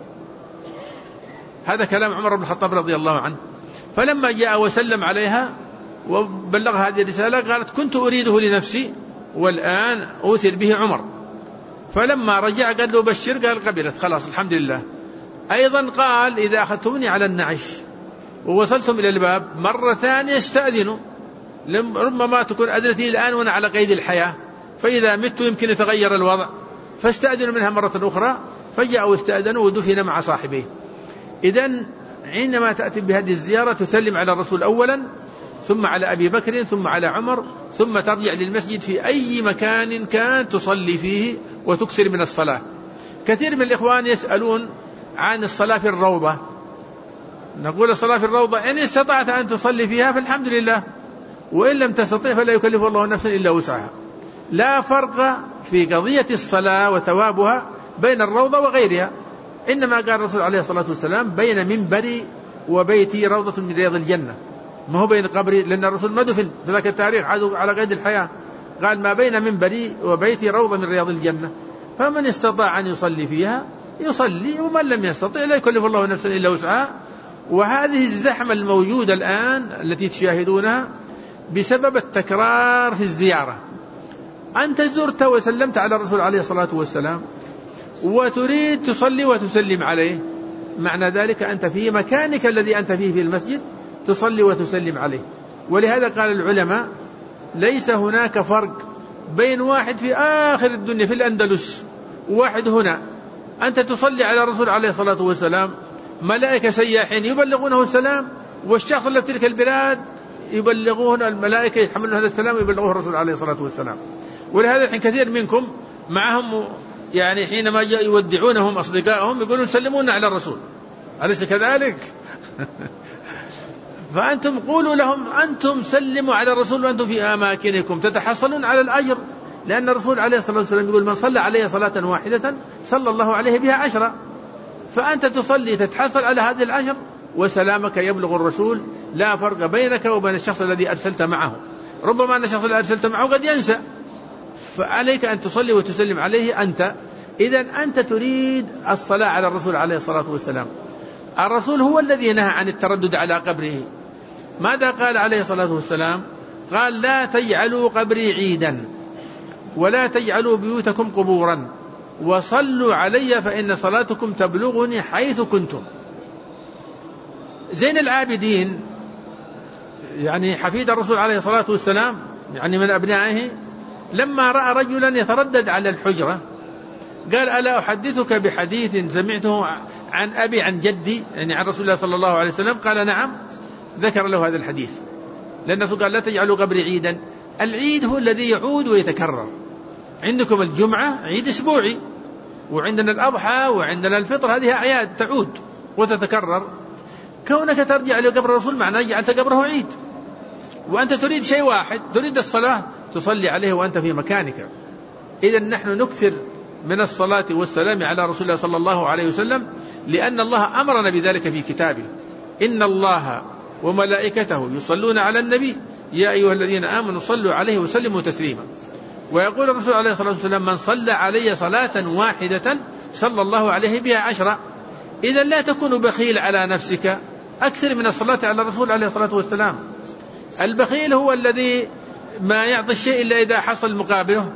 هذا كلام عمر بن الخطاب رضي الله عنه. فلما جاء وسلم عليها وبلغ هذه الرسالة قالت كنت أريده لنفسي والآن أوثر به عمر. فلما رجع قال له بشر، قال قبلت خلاص الحمد لله. أيضا قال إذا أخذتمني على النعش ووصلتم إلى الباب مرة ثانية استأذنوا، ربما تكون أذنتي الآن وأنا على قيد الحياة، فإذا مت يمكن يتغير الوضع، فاستأذنوا منها مرة أخرى، فجاءوا واستأذنوا ودفن مع صاحبيه. إذن عندما تأتي بهذه الزيارة تسلم على الرسول أولا، ثم على أبي بكر، ثم على عمر، ثم ترجع للمسجد في أي مكان كان تصلي فيه وتكثر من الصلاة. كثير من الإخوان يسألون عن الصلاة في الروضة، نقول الصلاة في الروضة إن استطعت أن تصلي فيها فالحمد لله، وإن لم تستطيع فلا يكلف الله نفسا إلا وسعها. لا فرق في قضية الصلاة وثوابها بين الروضة وغيرها، إنما قال الرسول عليه الصلاة والسلام بين منبري وبيتي روضة من رياض الجنة، ما هو بين قبري، لأن الرسول ما دفن في ذاك التاريخ على قيد الحياة، قال ما بين منبري وبيتي روضة من رياض الجنة، فمن استطاع أن يصلي فيها يصلي، ومن لم يستطع لا يكلف الله نفسا إلا وسعها. وهذه الزحمة الموجودة الآن التي تشاهدونها بسبب التكرار في الزيارة. أنت زرت وسلمت على الرسول عليه الصلاة والسلام وتريد تصلي وتسلم عليه، معنى ذلك أنت في مكانك الذي أنت فيه في المسجد تصلي وتسلم عليه. ولهذا قال العلماء ليس هناك فرق بين واحد في آخر الدنيا في الأندلس وواحد هنا. أنت تصلي على الرسول عليه الصلاة والسلام، ملائكة سياحين يبلغونه السلام، والشخص اللي في تلك البلاد يبلغون الملائكة يحملون هذا السلام ويبلغوه الرسول عليه الصلاة والسلام. ولهذا الحين كثير منكم معهم يعني حينما يودعونهم أصدقائهم يقولون سلمونا على الرسول، أليس كذلك؟ فأنتم قولوا لهم أنتم سلموا على الرسول وأنتم في أماكنكم تتحصلون على الأجر، لأن الرسول عليه الصلاة والسلام يقول من صلى عليه صلاة واحدة صلى الله عليه بها 10. فأنت تصلي تتحصل على هذه العشر، وسلامك يبلغ الرسول، لا فرق بينك وبين الشخص الذي أرسلت معه. ربما أن الشخص الذي أرسلت معه قد ينسى، فعليك أن تصلي وتسلم عليه أنت. إذن أنت تريد الصلاة على الرسول عليه الصلاة والسلام. الرسول هو الذي نهى عن التردد على قبره. ماذا قال عليه الصلاة والسلام؟ قال لا تجعلوا قبري عيدا ولا تجعلوا بيوتكم قبورا وصلوا علي فإن صلاتكم تبلغني حيث كنتم. زين العابدين يعني حفيد الرسول عليه الصلاة والسلام يعني من أبنائه، لما رأى رجلا يتردد على الحجرة قال ألا أحدثك بحديث سمعته عن أبي عن جدي، يعني عن رسول الله صلى الله عليه وسلم؟ قال نعم. ذكر له هذا الحديث، لأن الرسول قال لا تجعلوا قبري عيدا. العيد هو الذي يعود ويتكرر. عندكم الجمعة عيد أسبوعي، وعندنا الأضحى وعندنا الفطر، هذه أعياد تعود وتتكرر. كونك ترجع لقبر الرسول معناه جعلت قبره عيد، وأنت تريد شيء واحد، تريد الصلاة تصلي عليه وأنت في مكانك. إذن نحن نكثر من الصلاة والسلام على رسول الله صلى الله عليه وسلم، لأن الله أمرنا بذلك في كتابه: إن الله وملائكته يصلون على النبي يا أيها الذين آمنوا صلوا عليه وسلموا تسليما. ويقول الرسول عليه الصلاة والسلام من صلى علي صلاة واحدة صلى الله عليه بها 10. إذا لا تكون بخيل على نفسك، أكثر من الصلاة على الرسول عليه الصلاة والسلام. البخيل هو الذي ما يعطي الشيء إلا إذا حصل مقابله.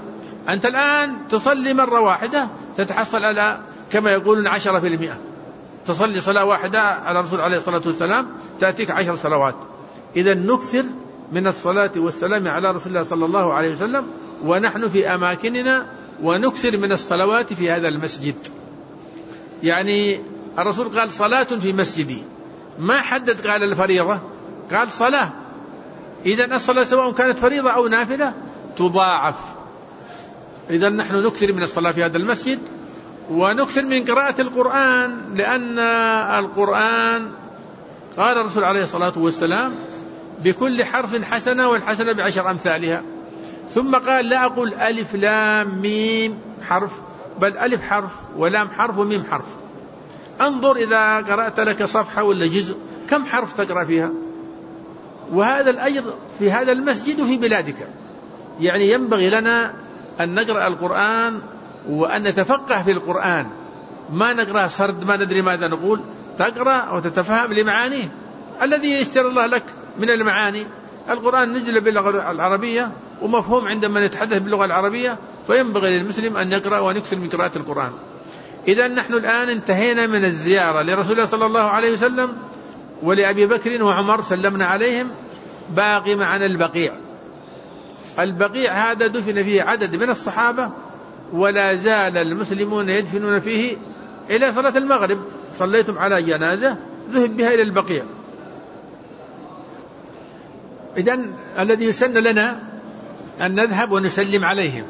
أنت الآن تصلي مرة واحدة تتحصل على كما يقولون 10%. تصلي صلاة واحدة على الرسول عليه الصلاة والسلام تأتيك 10 صلوات. إذا نكثر من الصلاة والسلام على رسول الله صلى الله عليه وسلم ونحن في أماكننا، ونكثر من الصلوات في هذا المسجد. يعني الرسول قال صلاة في مسجدي، ما حدد قال الفريضة، قال صلاة. إذن الصلاة سواء كانت فريضة أو نافلة تضاعف. إذن نحن نكثر من الصلاة في هذا المسجد، ونكثر من قراءة القرآن، لأن القرآن قال الرسول عليه الصلاة والسلام بكل حرف حسنة والحسنة ب10 أمثالها. ثم قال لا أقول ألف لام ميم حرف، بل ألف حرف ولام حرف وميم حرف. انظر إذا قرأت لك صفحة ولا جزء كم حرف تقرأ فيها، وهذا الأجر في هذا المسجد وفي بلادك. يعني ينبغي لنا أن نقرأ القرآن وأن نتفقه في القرآن، ما نقرأ سرد ما ندري ماذا نقول، تقرأ وتتفهم لمعانيه الذي يستر الله لك من المعاني. القرآن نزل باللغة العربية ومفهوم عندما نتحدث باللغة العربية، فينبغي للمسلم أن يقرأ ونكثر من قراءة القرآن. إذا نحن الآن انتهينا من الزيارة لرسول الله صلى الله عليه وسلم ولأبي بكر وعمر سلمنا عليهم. باقي معنا البقيع. البقيع هذا دفن فيه عدد من الصحابة، ولا زال المسلمون يدفنون فيه إلى صلاة المغرب. صليتم على جنازة ذهب بها إلى البقيع. إذن الذي يسن لنا أن نذهب ونسلم عليهم.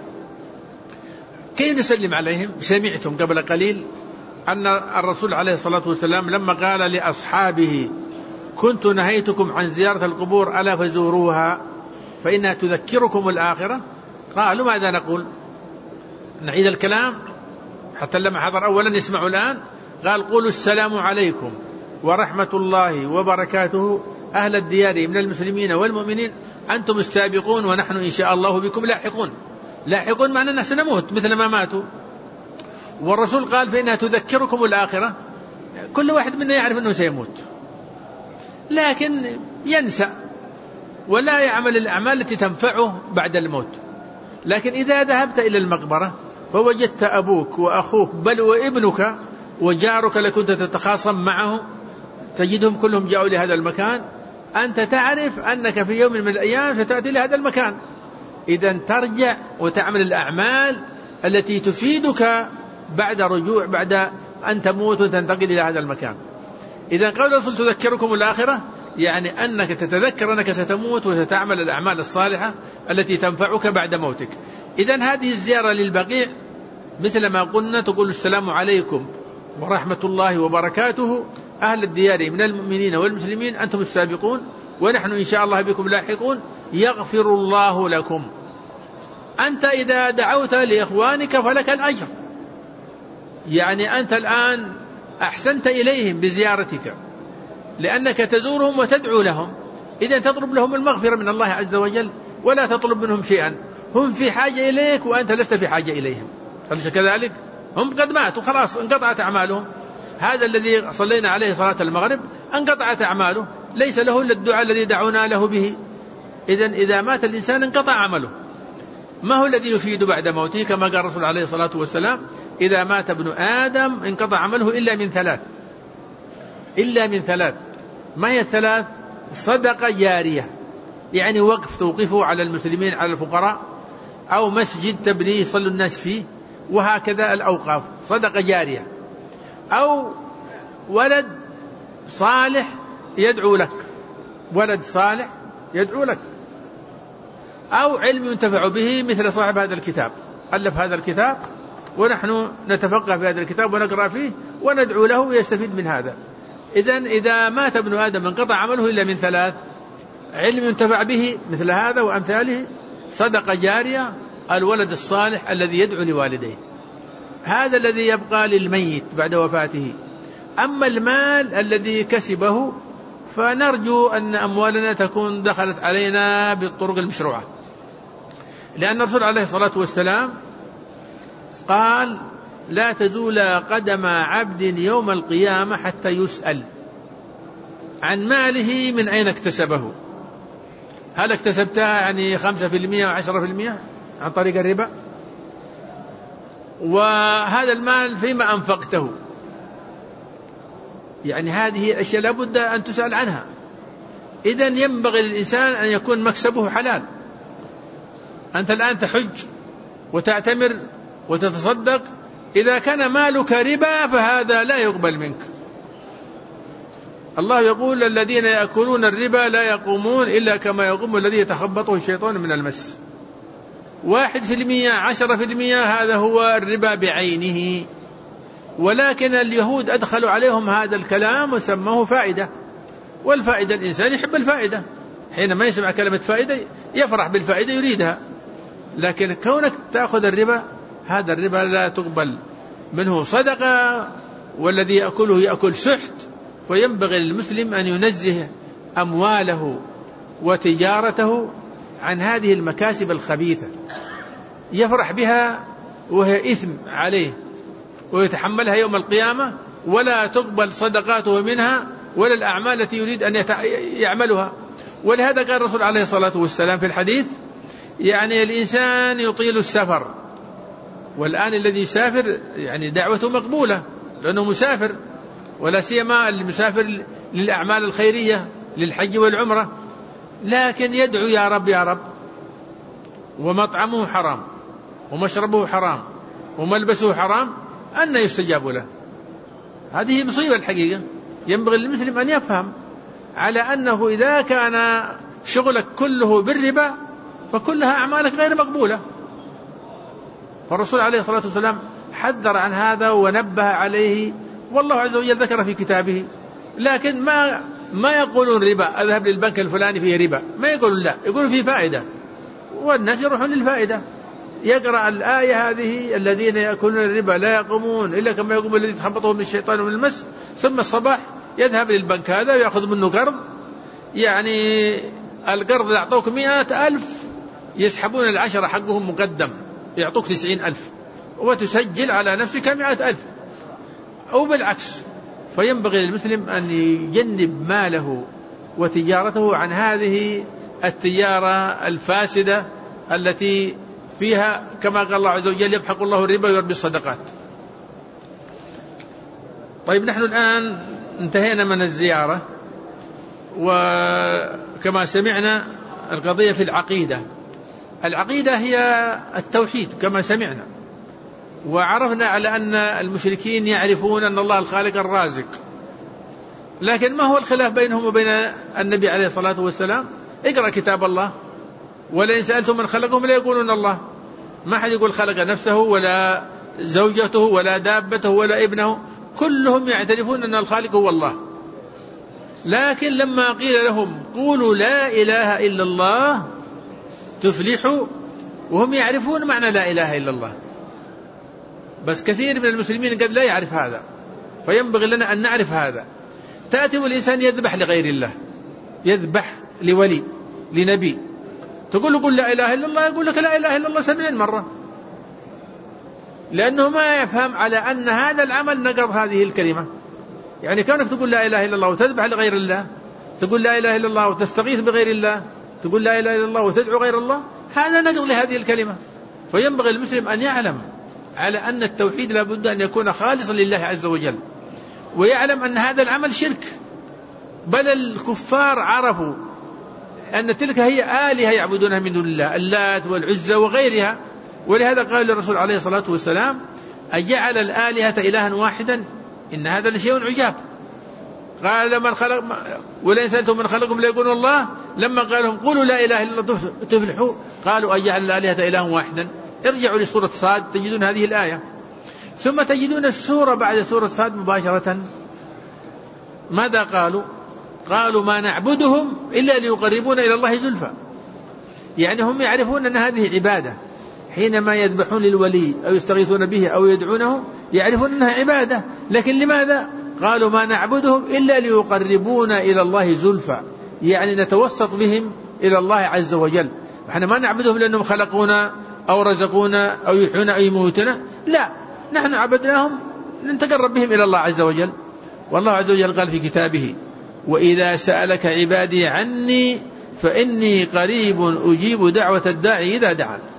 كيف نسلم عليهم؟ سمعتم قبل قليل أن الرسول عليه الصلاة والسلام لما قال لأصحابه كنت نهيتكم عن زيارة القبور ألا فزوروها فإنها تذكركم الآخرة. قالوا ماذا نقول؟ نعيد الكلام حتى لما حضر أولا يسمعوا الآن. قال قولوا السلام عليكم ورحمة الله وبركاته أهل الديار من المسلمين والمؤمنين، أنتم السابقون ونحن إن شاء الله بكم لاحقون. لاحقون معنى أننا سنموت مثل ما ماتوا. والرسول قال فإنها تذكركم الآخرة. كل واحد منا يعرف أنه سيموت، لكن ينسى ولا يعمل الأعمال التي تنفعه بعد الموت. لكن إذا ذهبت إلى المقبرة فوجدت أبوك وأخوك بل وابنك وجارك لكنت تتخاصم معه، تجدهم كلهم جاءوا لهذا المكان، أنت تعرف أنك في يوم من الأيام ستأتي لهذا المكان. إذن ترجع وتعمل الأعمال التي تفيدك بعد أن تموت وتنتقل إلى هذا المكان. إذن قول الرسول تذكركم الآخرة يعني أنك تتذكر أنك ستموت وستعمل الأعمال الصالحة التي تنفعك بعد موتك. إذن هذه الزيارة للبقيع مثل ما قلنا تقول السلام عليكم ورحمة الله وبركاته أهل الديار من المؤمنين والمسلمين أنتم السابقون ونحن إن شاء الله بكم لاحقون يغفر الله لكم. أنت إذا دعوت لإخوانك فلك الأجر، يعني أنت الآن أحسنت إليهم بزيارتك لأنك تزورهم وتدعو لهم. إذا تطلب لهم المغفرة من الله عز وجل ولا تطلب منهم شيئا. هم في حاجة إليك وأنت لست في حاجة إليهم، أليس كذلك؟ هم قد ماتوا خلاص انقطعت أعمالهم. هذا الذي صلينا عليه صلاة المغرب انقطعت أعماله، ليس له إلا الدعاء الذي دعونا له به. إذن إذا مات الإنسان انقطع عمله. ما هو الذي يفيد بعد موته؟ كما قال الرسول عليه الصلاة والسلام إذا مات ابن آدم انقطع عمله إلا من ثلاث. إلا من ثلاث. ما هي الثلاث؟ صدقة جارية، يعني وقف توقفه على المسلمين على الفقراء، أو مسجد تبنيه يصلوا الناس فيه، وهكذا الأوقاف صدقة جارية، أو ولد صالح يدعو لك، ولد صالح يدعو لك، أو علم ينتفع به مثل صاحب هذا الكتاب ألف هذا الكتاب ونحن نتفقه في هذا الكتاب ونقرأ فيه وندعو له ويستفيد من هذا. إذن إذا مات ابن آدم انقطع عمله إلا من ثلاث: علم ينتفع به مثل هذا وأمثاله، صدقة جارية، الولد الصالح الذي يدعو لوالديه. هذا الذي يبقى للميت بعد وفاته. أما المال الذي كسبه فنرجو أن أموالنا تكون دخلت علينا بالطرق المشروعة، لأن الرسول عليه الصلاة والسلام قال: لا تزول قدم عبد يوم القيامة حتى يسأل عن ماله من أين اكتسبه. هل اكتسبتها يعني 5% و10% عن طريق الربا؟ وهذا المال فيما أنفقته. يعني هذه الأشياء لابد أن تسأل عنها. إذن ينبغي للإنسان أن يكون مكسبه حلال. أنت الآن تحج وتعتمر وتتصدق، إذا كان مالك ربا فهذا لا يقبل منك. الله يقول: الذين يأكلون الربا لا يقومون إلا كما يقوم الذي يتخبطه الشيطان من المس. 1%، 10%، هذا هو الربا بعينه. ولكن اليهود أدخلوا عليهم هذا الكلام وسموه فائدة، والفائدة الإنسان يحب الفائدة، حينما يسمع كلمة فائدة يفرح بالفائدة يريدها. لكن كونك تأخذ الربا، هذا الربا لا تقبل منه صدقة، والذي يأكله يأكل سحت. وينبغي للمسلم أن ينزه أمواله وتجارته عن هذه المكاسب الخبيثة، يفرح بها وهي إثم عليه ويتحملها يوم القيامة، ولا تقبل صدقاته منها ولا الأعمال التي يريد أن يعملها. ولهذا قال الرسول عليه الصلاة والسلام في الحديث: يعني الإنسان يطيل السفر، والآن الذي يسافر يعني دعوته مقبولة لأنه مسافر، ولا سيما المسافر للأعمال الخيرية للحج والعمرة، لكن يدعو: يا رب يا رب، ومطعمه حرام ومشربه حرام وملبسه حرام، أن يستجاب له؟ هذه مصيبة الحقيقة. ينبغي للمسلم أن يفهم على أنه إذا كان شغلك كله بالربا فكلها أعمالك غير مقبولة. فالرسول عليه الصلاة والسلام حذر عن هذا ونبه عليه، والله عز وجل ذكر في كتابه. لكن ما يقولون ربا، أذهب للبنك الفلاني فيه ربا، ما يقولون لا، يقولون فيه فائدة، والناس يروحون للفائدة. يقرأ الآية هذه: الذين يأكلون الربا لا يقومون إلا كما يقوم الذي يتخبطه من الشيطان من المس. ثم الصباح يذهب للبنك هذا ويأخذ منه قرض، يعني القرض اللي أعطوك 100,000 يسحبون 10 حقهم مقدم، يعطوك 90,000 وتسجل على نفسك 100,000 أو بالعكس. فينبغي للمسلم أن يجنب ماله وتجارته عن هذه التجارة الفاسدة التي فيها كما قال الله عز وجل: يمحق الله الربا ويربي الصدقات. طيب، نحن الآن انتهينا من الزيارة، وكما سمعنا القضية في العقيدة. العقيدة هي التوحيد كما سمعنا، وعرفنا على أن المشركين يعرفون أن الله الخالق الرازق. لكن ما هو الخلاف بينهم وبين النبي عليه الصلاة والسلام؟ اقرأ كتاب الله: ولئن سألتم من خلقهم لا يقولون الله. ما حد يقول خلق نفسه ولا زوجته ولا دابته ولا ابنه، كلهم يعترفون أن الخالق هو الله. لكن لما قيل لهم قولوا لا إله إلا الله تفلحوا، وهم يعرفون معنى لا إله إلا الله، بس كثير من المسلمين قد لا يعرف هذا. فينبغي لنا أن نعرف هذا. تأتي والإنسان يذبح لغير الله، يذبح لولي لنبي، تقول له قل لا إله إلا الله، يقول لك لا إله إلا الله 70 مرة، لأنه ما يفهم على أن هذا العمل نقض هذه الكلمة. يعني كونك تقول لا إله إلا الله وتذبح لغير الله، تقول لا إله إلا الله وتستغيث بغير الله، تقول لا إله إلا الله وتدعو غير الله، هذا نقض لهذه الكلمة. فينبغي المسلم أن يعلم على أن التوحيد لا بد أن يكون خالصا لله عز وجل، ويعلم أن هذا العمل شرك. بل الكفار عرفوا أن تلك هي آلهة يعبدونها من دون الله، اللات والعزى وغيرها. ولهذا قال الرسول عليه الصلاة والسلام: أجعل الآلهة إلها واحدا إن هذا لشيء عجاب. قال: من خلق ولئن سألتم من خلقهم لا يقولون الله. لما قال لهم قولوا لا إله إلا الله تفلحوا، قالوا: أجعل الآلهة إلها واحدا. ارجعوا لسورة صاد تجدون هذه الآية. ثم تجدون السورة بعد سورة صاد مباشرة ماذا قالوا؟ قالوا: ما نعبدهم إلا ليقربونا إلى الله زلفى. يعني هم يعرفون أن هذه عبادة، حينما يذبحون للولي أو يستغيثون به أو يدعونه يعرفون أنها عبادة. لكن لماذا؟ قالوا: ما نعبدهم إلا ليقربونا إلى الله زلفى، يعني نتوسط بهم إلى الله عز وجل. نحن ما نعبدهم لأنهم خلقونا أو رزقونا أو يحيون أو يموتنا، لا، نحن عبدناهم نتقرب بهم إلى الله عز وجل. والله عز وجل قال في كتابه: وإذا سألك عبادي عني فإني قريب أجيب دعوة الداعي إذا دعان.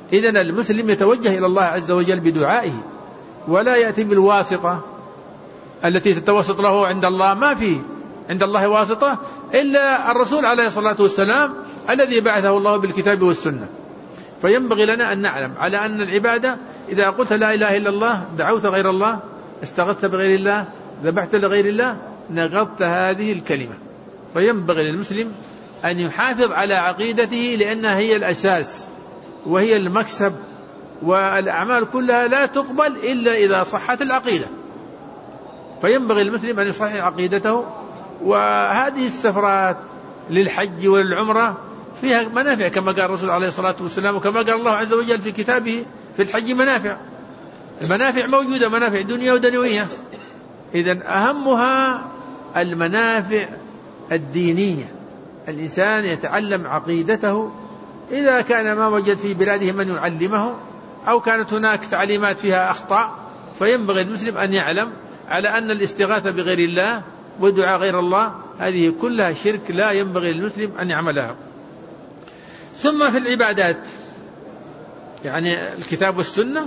إذن المسلم يتوجه إلى الله عز وجل بدعائه، ولا يأتي بالواسطة التي تتوسط له عند الله. ما في عند الله واسطة إلا الرسول عليه الصلاة والسلام الذي بعثه الله بالكتاب والسنة. فينبغي لنا أن نعلم على أن العبادة إذا قلت لا إله إلا الله، دعوت غير الله، استغثت بغير الله، ذبحت لغير الله، نقضت هذه الكلمة. فينبغي للمسلم أن يحافظ على عقيدته، لأنها هي الأساس وهي المكسب، والأعمال كلها لا تقبل إلا إذا صحت العقيدة. فينبغي للمسلم أن يصحح عقيدته. وهذه السفرات للحج والعمرة فيها منافع كما قال الرسول عليه الصلاة والسلام، وكما قال الله عز وجل في كتابه في الحج منافع. المنافع موجودة، منافع دنيا ودنيوية. إذن أهمها المنافع الدينية. الإنسان يتعلم عقيدته إذا كان ما وجد في بلاده من يعلمه، أو كانت هناك تعليمات فيها أخطاء، فينبغي المسلم أن يعلم على أن الاستغاثة بغير الله ودعاء غير الله هذه كلها شرك لا ينبغي للمسلم أن يعملها. ثم في العبادات، يعني الكتاب والسنة،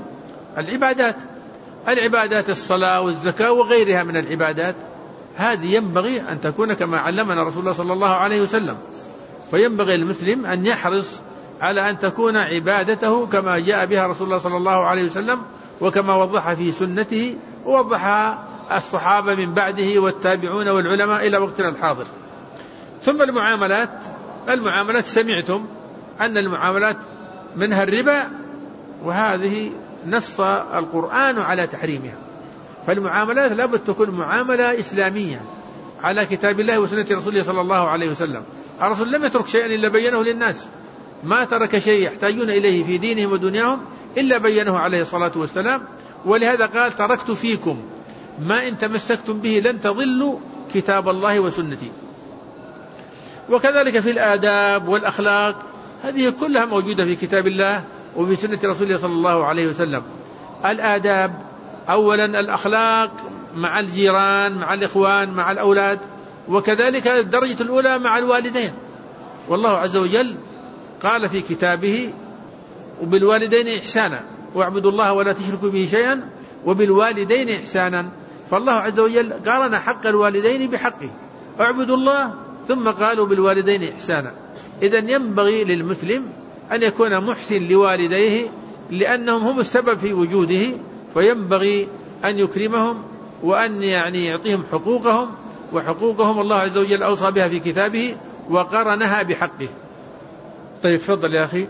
العبادات الصلاة والزكاة وغيرها من العبادات، هذه ينبغي أن تكون كما علمنا رسول الله صلى الله عليه وسلم. فينبغي للمسلم أن يحرص على أن تكون عبادته كما جاء بها رسول الله صلى الله عليه وسلم، وكما وضحها في سنته، ووضحها الصحابة من بعده والتابعون والعلماء إلى وقتنا الحاضر. ثم المعاملات سمعتم أن المعاملات منها الربا، وهذه نص القرآن على تحريمها. فالمعاملات لابد تكون معاملة إسلامية على كتاب الله وسنة رسوله صلى الله عليه وسلم. الرسول لم يترك شيئا إلا بينه للناس، ما ترك شيء يحتاجون إليه في دينهم ودنياهم إلا بينه عليه الصلاة والسلام. ولهذا قال تركت فيكم ما إن تمسكتم به لن تضلوا كتاب الله وسنتي. وكذلك في الآداب والأخلاق، هذه كلها موجودة في كتاب الله وفي سنة رسوله صلى الله عليه وسلم. الآداب أولا الأخلاق مع الجيران، مع الإخوان، مع الأولاد، وكذلك الدرجة الأولى مع الوالدين. والله عز وجل قال في كتابه وبالوالدين إحسانا واعبدوا الله ولا تشركوا به شيئا وبالوالدين إحسانا. فالله عز وجل قارن حق الوالدين بحقه، اعبدوا الله ثم قالوا بالوالدين إحسانا. إذن ينبغي للمسلم أن يكون محسن لوالديه، لأنهم هم السبب في وجوده، فينبغي أن يكرمهم وأن يعطيهم حقوقهم، وحقوقهم الله عز وجل أوصى بها في كتابه وقرنها بحقه. طيب تفضل يا أخي.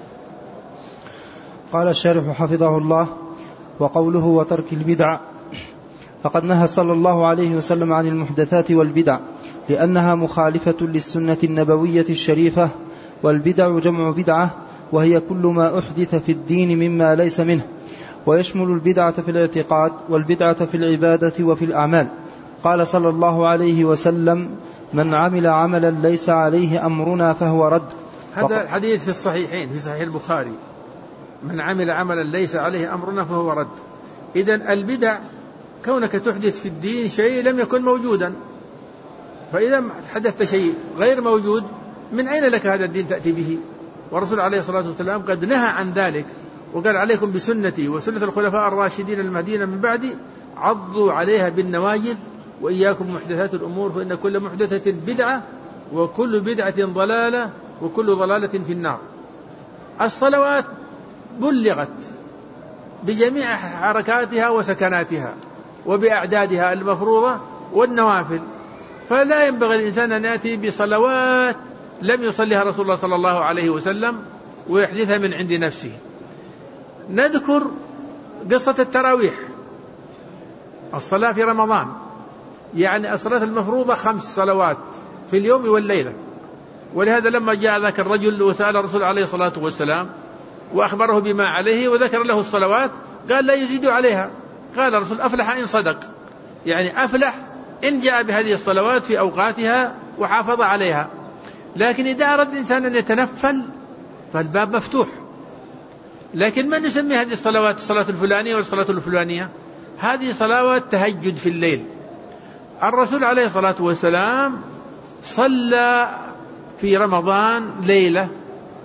قال الشارح حفظه الله: وقوله وترك البدع، فقد نهى صلى الله عليه وسلم عن المحدثات والبدع، لأنها مخالفة للسنة النبوية الشريفة. والبدع جمع بدعة، وهي كل ما أحدث في الدين مما ليس منه، ويشمل البدعة في الاعتقاد والبدعة في العبادة وفي الأعمال. قال صلى الله عليه وسلم: من عمل عملا ليس عليه أمرنا فهو رد. هذا الحديث في الصحيحين، في صحيح البخاري: من عمل عملا ليس عليه أمرنا فهو رد. إذن البدع كونك تحدث في الدين شيء لم يكن موجودا، فإذا حدثت شيء غير موجود من أين لك هذا الدين تأتي به؟ والرسول عليه الصلاة والسلام قد نهى عن ذلك، وقال: عليكم بسنتي وسنة الخلفاء الراشدين المهديين من بعدي عضوا عليها بالنواجذ وإياكم محدثات الأمور فإن كل محدثة بدعة وكل بدعة ضلالة وكل ضلالة في النار. الصلوات بلغت بجميع حركاتها وسكناتها وبأعدادها المفروضة والنوافل، فلا ينبغي الإنسان أن يأتي بصلوات لم يصليها رسول الله صلى الله عليه وسلم ويحدثها من عند نفسه. نذكر قصة التراويح، الصلاة في رمضان، يعني الصلاة المفروضة 5 صلوات في اليوم والليلة. ولهذا لما جاء ذاك الرجل وسأل الرسول عليه الصلاة والسلام وأخبره بما عليه وذكر له الصلوات، قال: لا يزيد عليها. قال الرسول: أفلح إن صدق، يعني أفلح إن جاء بهذه الصلوات في أوقاتها وحافظ عليها. لكن إذا أراد الإنسان أن يتنفل فالباب مفتوح. لكن من يسمي هذه الصلوات الصلاة الفلانية والصلاة الفلانية؟ هذه صلوات تهجد في الليل. الرسول عليه الصلاة والسلام صلى في رمضان ليلة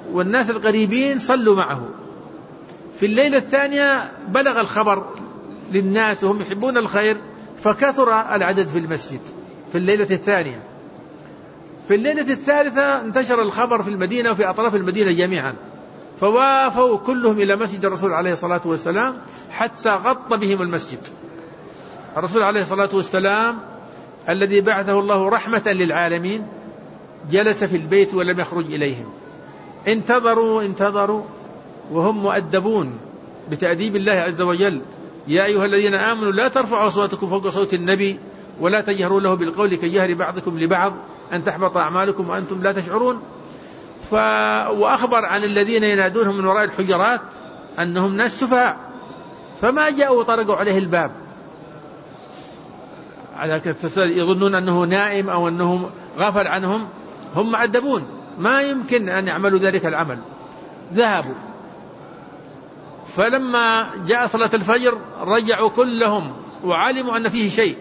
والناس القريبين صلوا معه. في الليلة الثانية بلغ الخبر للناس وهم يحبون الخير فكثر العدد في المسجد في الليلة الثانية. في الليلة الثالثة انتشر الخبر في المدينة وفي أطراف المدينة جميعا، فوافوا كلهم إلى مسجد الرسول عليه الصلاة والسلام حتى غط بهم المسجد. الرسول عليه الصلاة والسلام الذي بعثه الله رحمة للعالمين جلس في البيت ولم يخرج إليهم. انتظروا وهم مؤدبون بتأديب الله عز وجل: يا أيها الذين آمنوا لا ترفعوا أصواتكم فوق صوت النبي ولا تجهروا له بالقول كجهر بعضكم لبعض أن تحبط أعمالكم وأنتم لا تشعرون. وأخبر عن الذين ينادونهم من وراء الحجرات أنهم ناس سفهاء، فما جاءوا وطرقوا عليه الباب على يظنون أنه نائم أو أنه غافل عنهم. هم مؤدبون ما يمكن أن يعملوا ذلك العمل. ذهبوا، فلما جاء صلاة الفجر رجعوا كلهم وعلموا أن فيه شيء.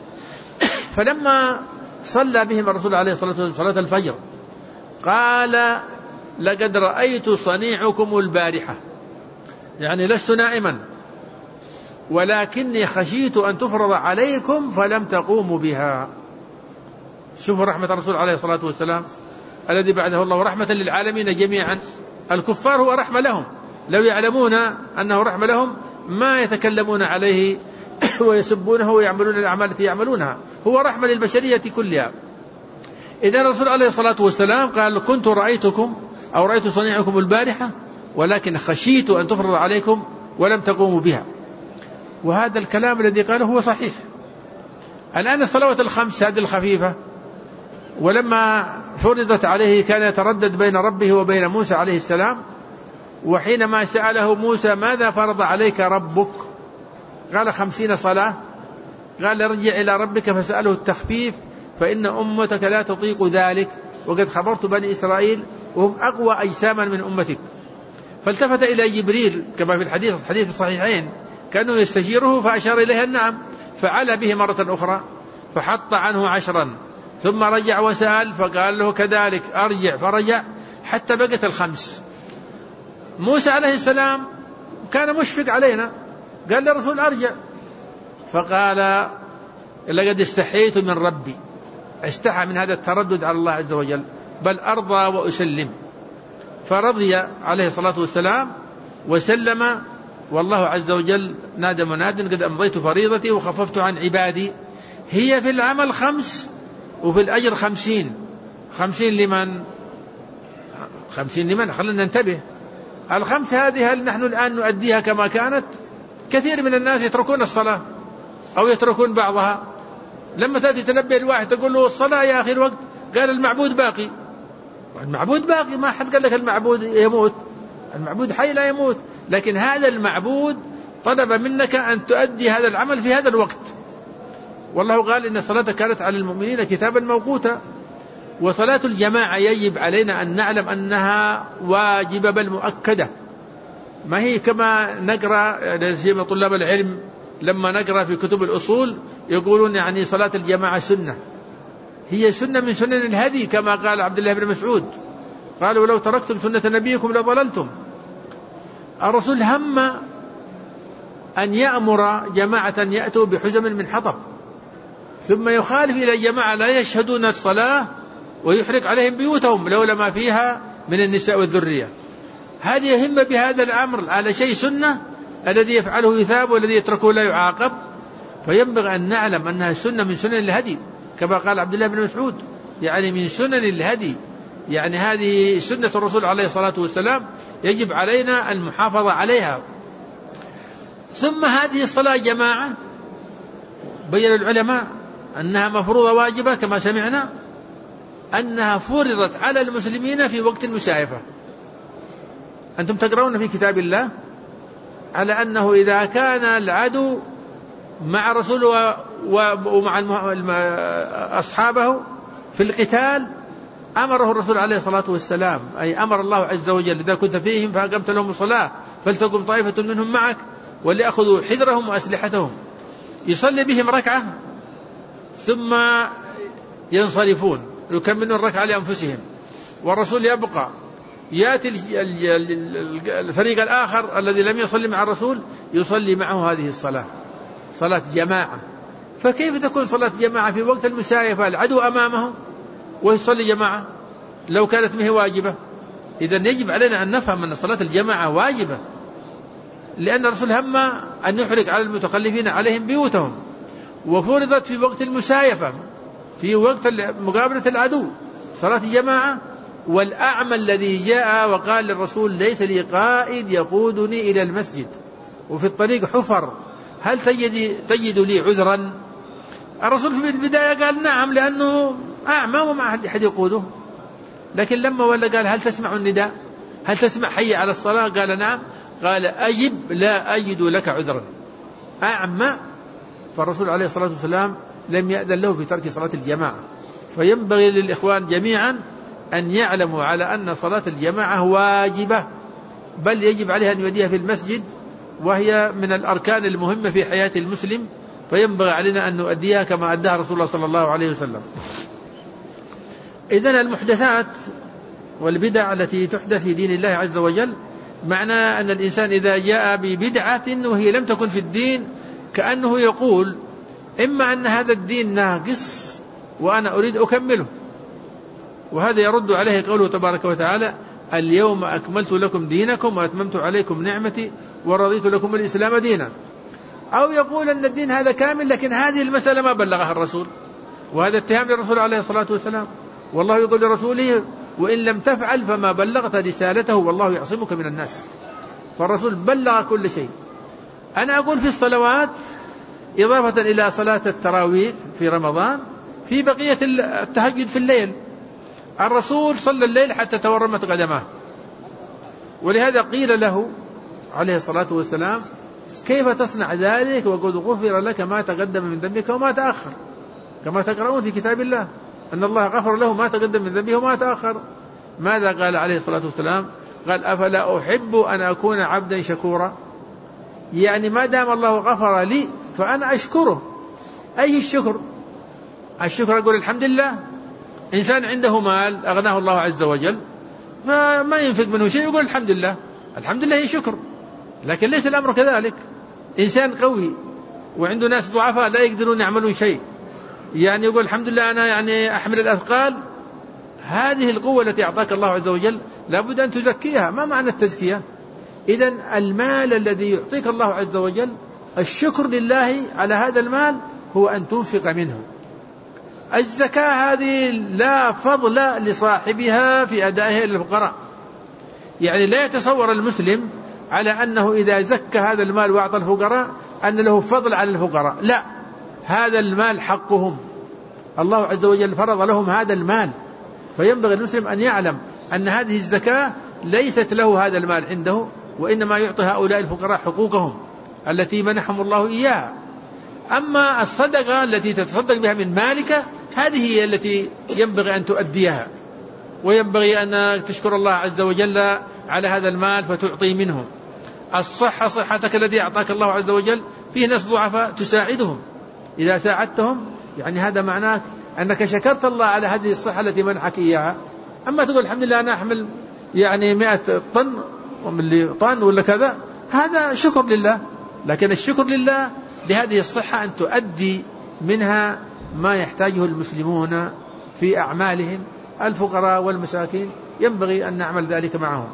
فلما صلى بهم الرسول عليه الصلاة والسلام صلاة الفجر قال: لقد رأيت صنيعكم البارحة، يعني لست نائما ولكني خشيت أن تفرض عليكم فلم تقوموا بها. شوفوا رحمة الرسول عليه الصلاة والسلام الذي بعده الله رحمة للعالمين جميعا. الكفار هو رحمة لهم، لو يعلمون أنه رحمة لهم ما يتكلمون عليه ويسبونه ويعملون الأعمال التي يعملونها. هو رحمة للبشرية كلها. إذن الرسول عليه الصلاة والسلام قال: كنت رأيت صنيعكم البارحة ولكن خشيت أن تفرض عليكم ولم تقوموا بها. وهذا الكلام الذي قاله هو صحيح. الآن الصلوات الخمس هذه الخفيفة ولما فرضت عليه كان يتردد بين ربه وبين موسى عليه السلام، وحينما سأله موسى: ماذا فرض عليك ربك؟ قال: 50 صلاة. قال: ارجع إلى ربك فسأله التخفيف فإن أمتك لا تطيق ذلك وقد خبرت بني إسرائيل وهم أقوى أجساما من أمتك. فالتفت إلى جبريل كما في الحديث الصحيحين كانوا يستجيره فأشار إليها النعم، فعلى به مرة أخرى فحط عنه 10 ثم رجع وسأل فقال له كذلك أرجع، فرجع حتى بقت 5. موسى عليه السلام كان مشفق علينا قال للرسول أرجع، فقال: لقد استحييت من ربي، استحى من هذا التردد على الله عز وجل، بل أرضى وأسلم. فرضي عليه الصلاة والسلام وسلم، والله عز وجل نادى مناد: قد أمضيت فريضتي وخففت عن عبادي. هي في العمل 5 وفي الأجر 50. 50 لمن؟ 50 لمن؟ خلينا ننتبه. 5 هذه هل نحن الآن نؤديها كما كانت؟ كثير من الناس يتركون الصلاة أو يتركون بعضها. لما تأتي تنبه الواحد تقول له الصلاة يا أخي الوقت، قال المعبود باقي. المعبود باقي، ما حد قال لك المعبود يموت، المعبود حي لا يموت، لكن هذا المعبود طلب منك أن تؤدي هذا العمل في هذا الوقت. والله قال: إن الصلاة كانت على المؤمنين كتابا موقوتا. وصلاة الجماعة يجب علينا أن نعلم أنها واجبة بل مؤكدة، ما هي كما نقرأ سيما طلاب العلم لما نقرأ في كتب الأصول يقولون يعني صلاة الجماعة سنة. هي سنة من سنن الهدي كما قال عبد الله بن مسعود، قالوا: لو تركتم سنة نبيكم لضللتم. الرسول هم أن يأمر جماعة يأتوا بحزم من حطب ثم يخالف إلى جماعة لا يشهدون الصلاة ويحرق عليهم بيوتهم لولا ما فيها من النساء والذرية. هذه يهم بهذا الأمر على شيء سنة، الذي يفعله يثاب والذي يتركه لا يعاقب. فينبغي أن نعلم أنها سنة من سنن الهدي كما قال عبد الله بن مسعود، يعني من سنن الهدي، يعني هذه سنة الرسول عليه الصلاة والسلام يجب علينا المحافظة عليها. ثم هذه الصلاة جماعة بين العلماء أنها مفروضة واجبة كما سمعنا، أنها فرضت على المسلمين في وقت المسايفة. أنتم تقرؤون في كتاب الله على أنه إذا كان العدو مع رسوله ومع أصحابه في القتال أمره الرسول عليه الصلاة والسلام، أي أمر الله عز وجل: إذا كنت فيهم فأقمت لهم الصلاة فلتقم طائفة منهم معك وليأخذوا حذرهم وأسلحتهم. يصلي بهم ركعة ثم ينصرفون يكملون الركعة لأنفسهم، والرسول يبقى يأتي الفريق الآخر الذي لم يصلي مع الرسول يصلي معه هذه الصلاة، صلاة جماعة. فكيف تكون صلاة جماعة في وقت المسايفة العدو أمامه ويصلي جماعة لو كانت مه واجبة؟ إذن يجب علينا أن نفهم أن صلاة الجماعة واجبة، لأن الرسول هم أن يحرق على المتخلفين عليهم بيوتهم، وفرضت في وقت المسايفة في وقت مقابلة العدو صلاة جماعة. والأعمى الذي جاء وقال للرسول ليس لي قائد يقودني إلى المسجد وفي الطريق حفر، هل تجد لي عذرا؟ الرسول في البداية قال نعم، لأنه أعمى وما أحد يقوده. لكن لما ولا قال هل تسمع النداء، هل تسمع حي على الصلاة؟ قال نعم. قال أجب لا أجد لك عذرا، أعمى. فالرسول عليه الصلاة والسلام لم يأذن له في ترك صلاة الجماعة. فينبغي للإخوان جميعا أن يعلموا على أن صلاة الجماعة واجبة، بل يجب عليها أن يؤديها في المسجد، وهي من الأركان المهمة في حياة المسلم، فينبغي علينا أن نؤديها كما أداها رسول الله صلى الله عليه وسلم. إذن المحدثات والبدع التي تحدث في دين الله عز وجل، معنى أن الإنسان إذا جاء ببدعة وهي لم تكن في الدين كأنه يقول إما أن هذا الدين ناقص وأنا أريد أكمله، وهذا يرد عليه قوله تبارك وتعالى اليوم أكملت لكم دينكم وأتممت عليكم نعمتي ورضيت لكم الإسلام دينا. أو يقول أن الدين هذا كامل لكن هذه المسألة ما بلغها الرسول، وهذا اتهام للرسول عليه الصلاة والسلام، والله يقول لرسوله وإن لم تفعل فما بلغت رسالته والله يعصمك من الناس. فالرسول بلغ كل شيء. أنا أقول في الصلوات إضافة إلى صلاة التراويح في رمضان في بقية التهجد في الليل، الرسول صلى الليل حتى تورمت قدماه، ولهذا قيل له عليه الصلاة والسلام كيف تصنع ذلك وقد غفر لك ما تقدم من ذنبك وما تأخر، كما تقرؤون في كتاب الله أن الله غفر له ما تقدم من ذنبه وما تأخر. ماذا قال عليه الصلاة والسلام؟ قال أفلا أحب أن أكون عبدا شكورا، يعني ما دام الله غفر لي فأنا أشكره. أي الشكر؟ الشكر أقول الحمد لله. إنسان عنده مال أغناه الله عز وجل فما ينفق منه شيء يقول الحمد لله، الحمد لله هي شكر. لكن ليس الأمر كذلك. إنسان قوي وعنده ناس ضعفاء لا يقدرون يعملون شيء، يعني يقول الحمد لله أنا يعني أحمل الأثقال. هذه القوة التي أعطاك الله عز وجل لابد أن تزكيها. ما معنى التزكية؟ إذن المال الذي يعطيك الله عز وجل الشكر لله على هذا المال هو أن تنفق منه. الزكاة هذه لا فضل لصاحبها في أدائها إلى الفقراء، يعني لا يتصور المسلم على أنه إذا زكى هذا المال وأعطى الفقراء أن له فضل على الفقراء، لا، هذا المال حقهم، الله عز وجل فرض لهم هذا المال. فينبغي المسلم أن يعلم أن هذه الزكاة ليست له هذا المال عنده، وإنما يعطي هؤلاء الفقراء حقوقهم التي منحهم الله إياها. أما الصدقة التي تتصدق بها من مالك هذه هي التي ينبغي أن تؤديها، وينبغي أن تشكر الله عز وجل على هذا المال فتعطي منه. الصحة صحتك التي أعطاك الله عز وجل، فيه ناس ضعفاء تساعدهم، إذا ساعدتهم يعني هذا معناه أنك شكرت الله على هذه الصحة التي منحك إياها. أما تقول الحمد لله أنا أحمل يعني 100 طن ومن طن ولا كذا، هذا شكر لله، لكن الشكر لله لهذه الصحة أن تؤدي منها ما يحتاجه المسلمون في أعمالهم، الفقراء والمساكين ينبغي أن نعمل ذلك معهم.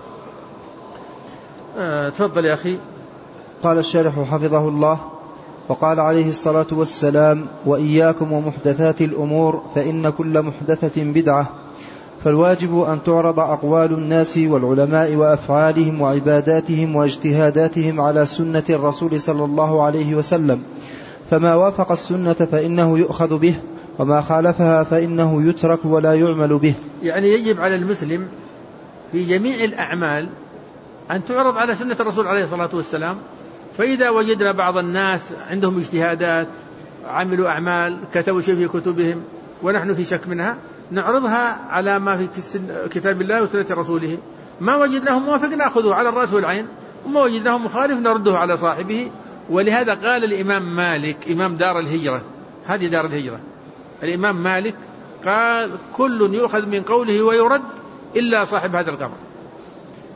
تفضل يا أخي. قال الشارح حفظه الله: وقال عليه الصلاة والسلام: وإياكم ومحدثات الأمور فإن كل محدثة بدعة. فالواجب أن تعرض أقوال الناس والعلماء وأفعالهم وعباداتهم واجتهاداتهم على سنة الرسول صلى الله عليه وسلم، فما وافق السنة فإنه يؤخذ به، وما خالفها فإنه يترك ولا يعمل به. يعني يجب على المسلم في جميع الأعمال أن تعرض على سنة الرسول عليه الصلاة والسلام. فإذا وجدنا بعض الناس عندهم اجتهادات، عملوا أعمال، كتبوا شيء في كتبهم ونحن في شك منها، نعرضها على ما في كتاب الله وسنة رسوله. ما وجدناه موافق نأخذه على الرأس والعين، وما وجدناه مخالف نرده على صاحبه. ولهذا قال الإمام مالك إمام دار الهجرة، هذه دار الهجرة، الإمام مالك قال: كل يؤخذ من قوله ويرد إلا صاحب هذا القبر.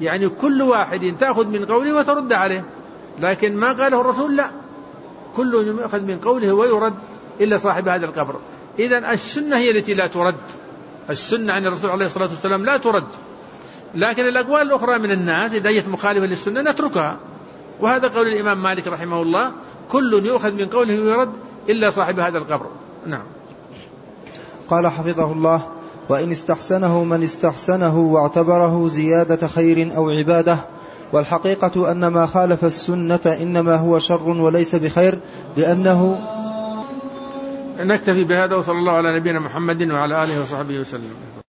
يعني كل واحد تأخذ من قوله وترد عليه، لكن ما قاله الرسول لا، كل يؤخذ من قوله ويرد إلا صاحب هذا القبر. إذن السنة هي التي لا ترد، السنة عن الرسول عليه الصلاة والسلام لا ترد، لكن الأقوال الأخرى من الناس إذا هي مخالفة للسنة نتركها. وهذا قول الإمام مالك رحمه الله: كل يؤخذ من قوله ويرد إلا صاحب هذا القبر. نعم. قال حفظه الله: وإن استحسنه من استحسنه واعتبره زيادة خير أو عبادة، والحقيقة أن ما خالف السنة إنما هو شر وليس بخير، لأنه. نكتفي بهذا، وصلى الله على نبينا محمد وعلى آله وصحبه وسلم.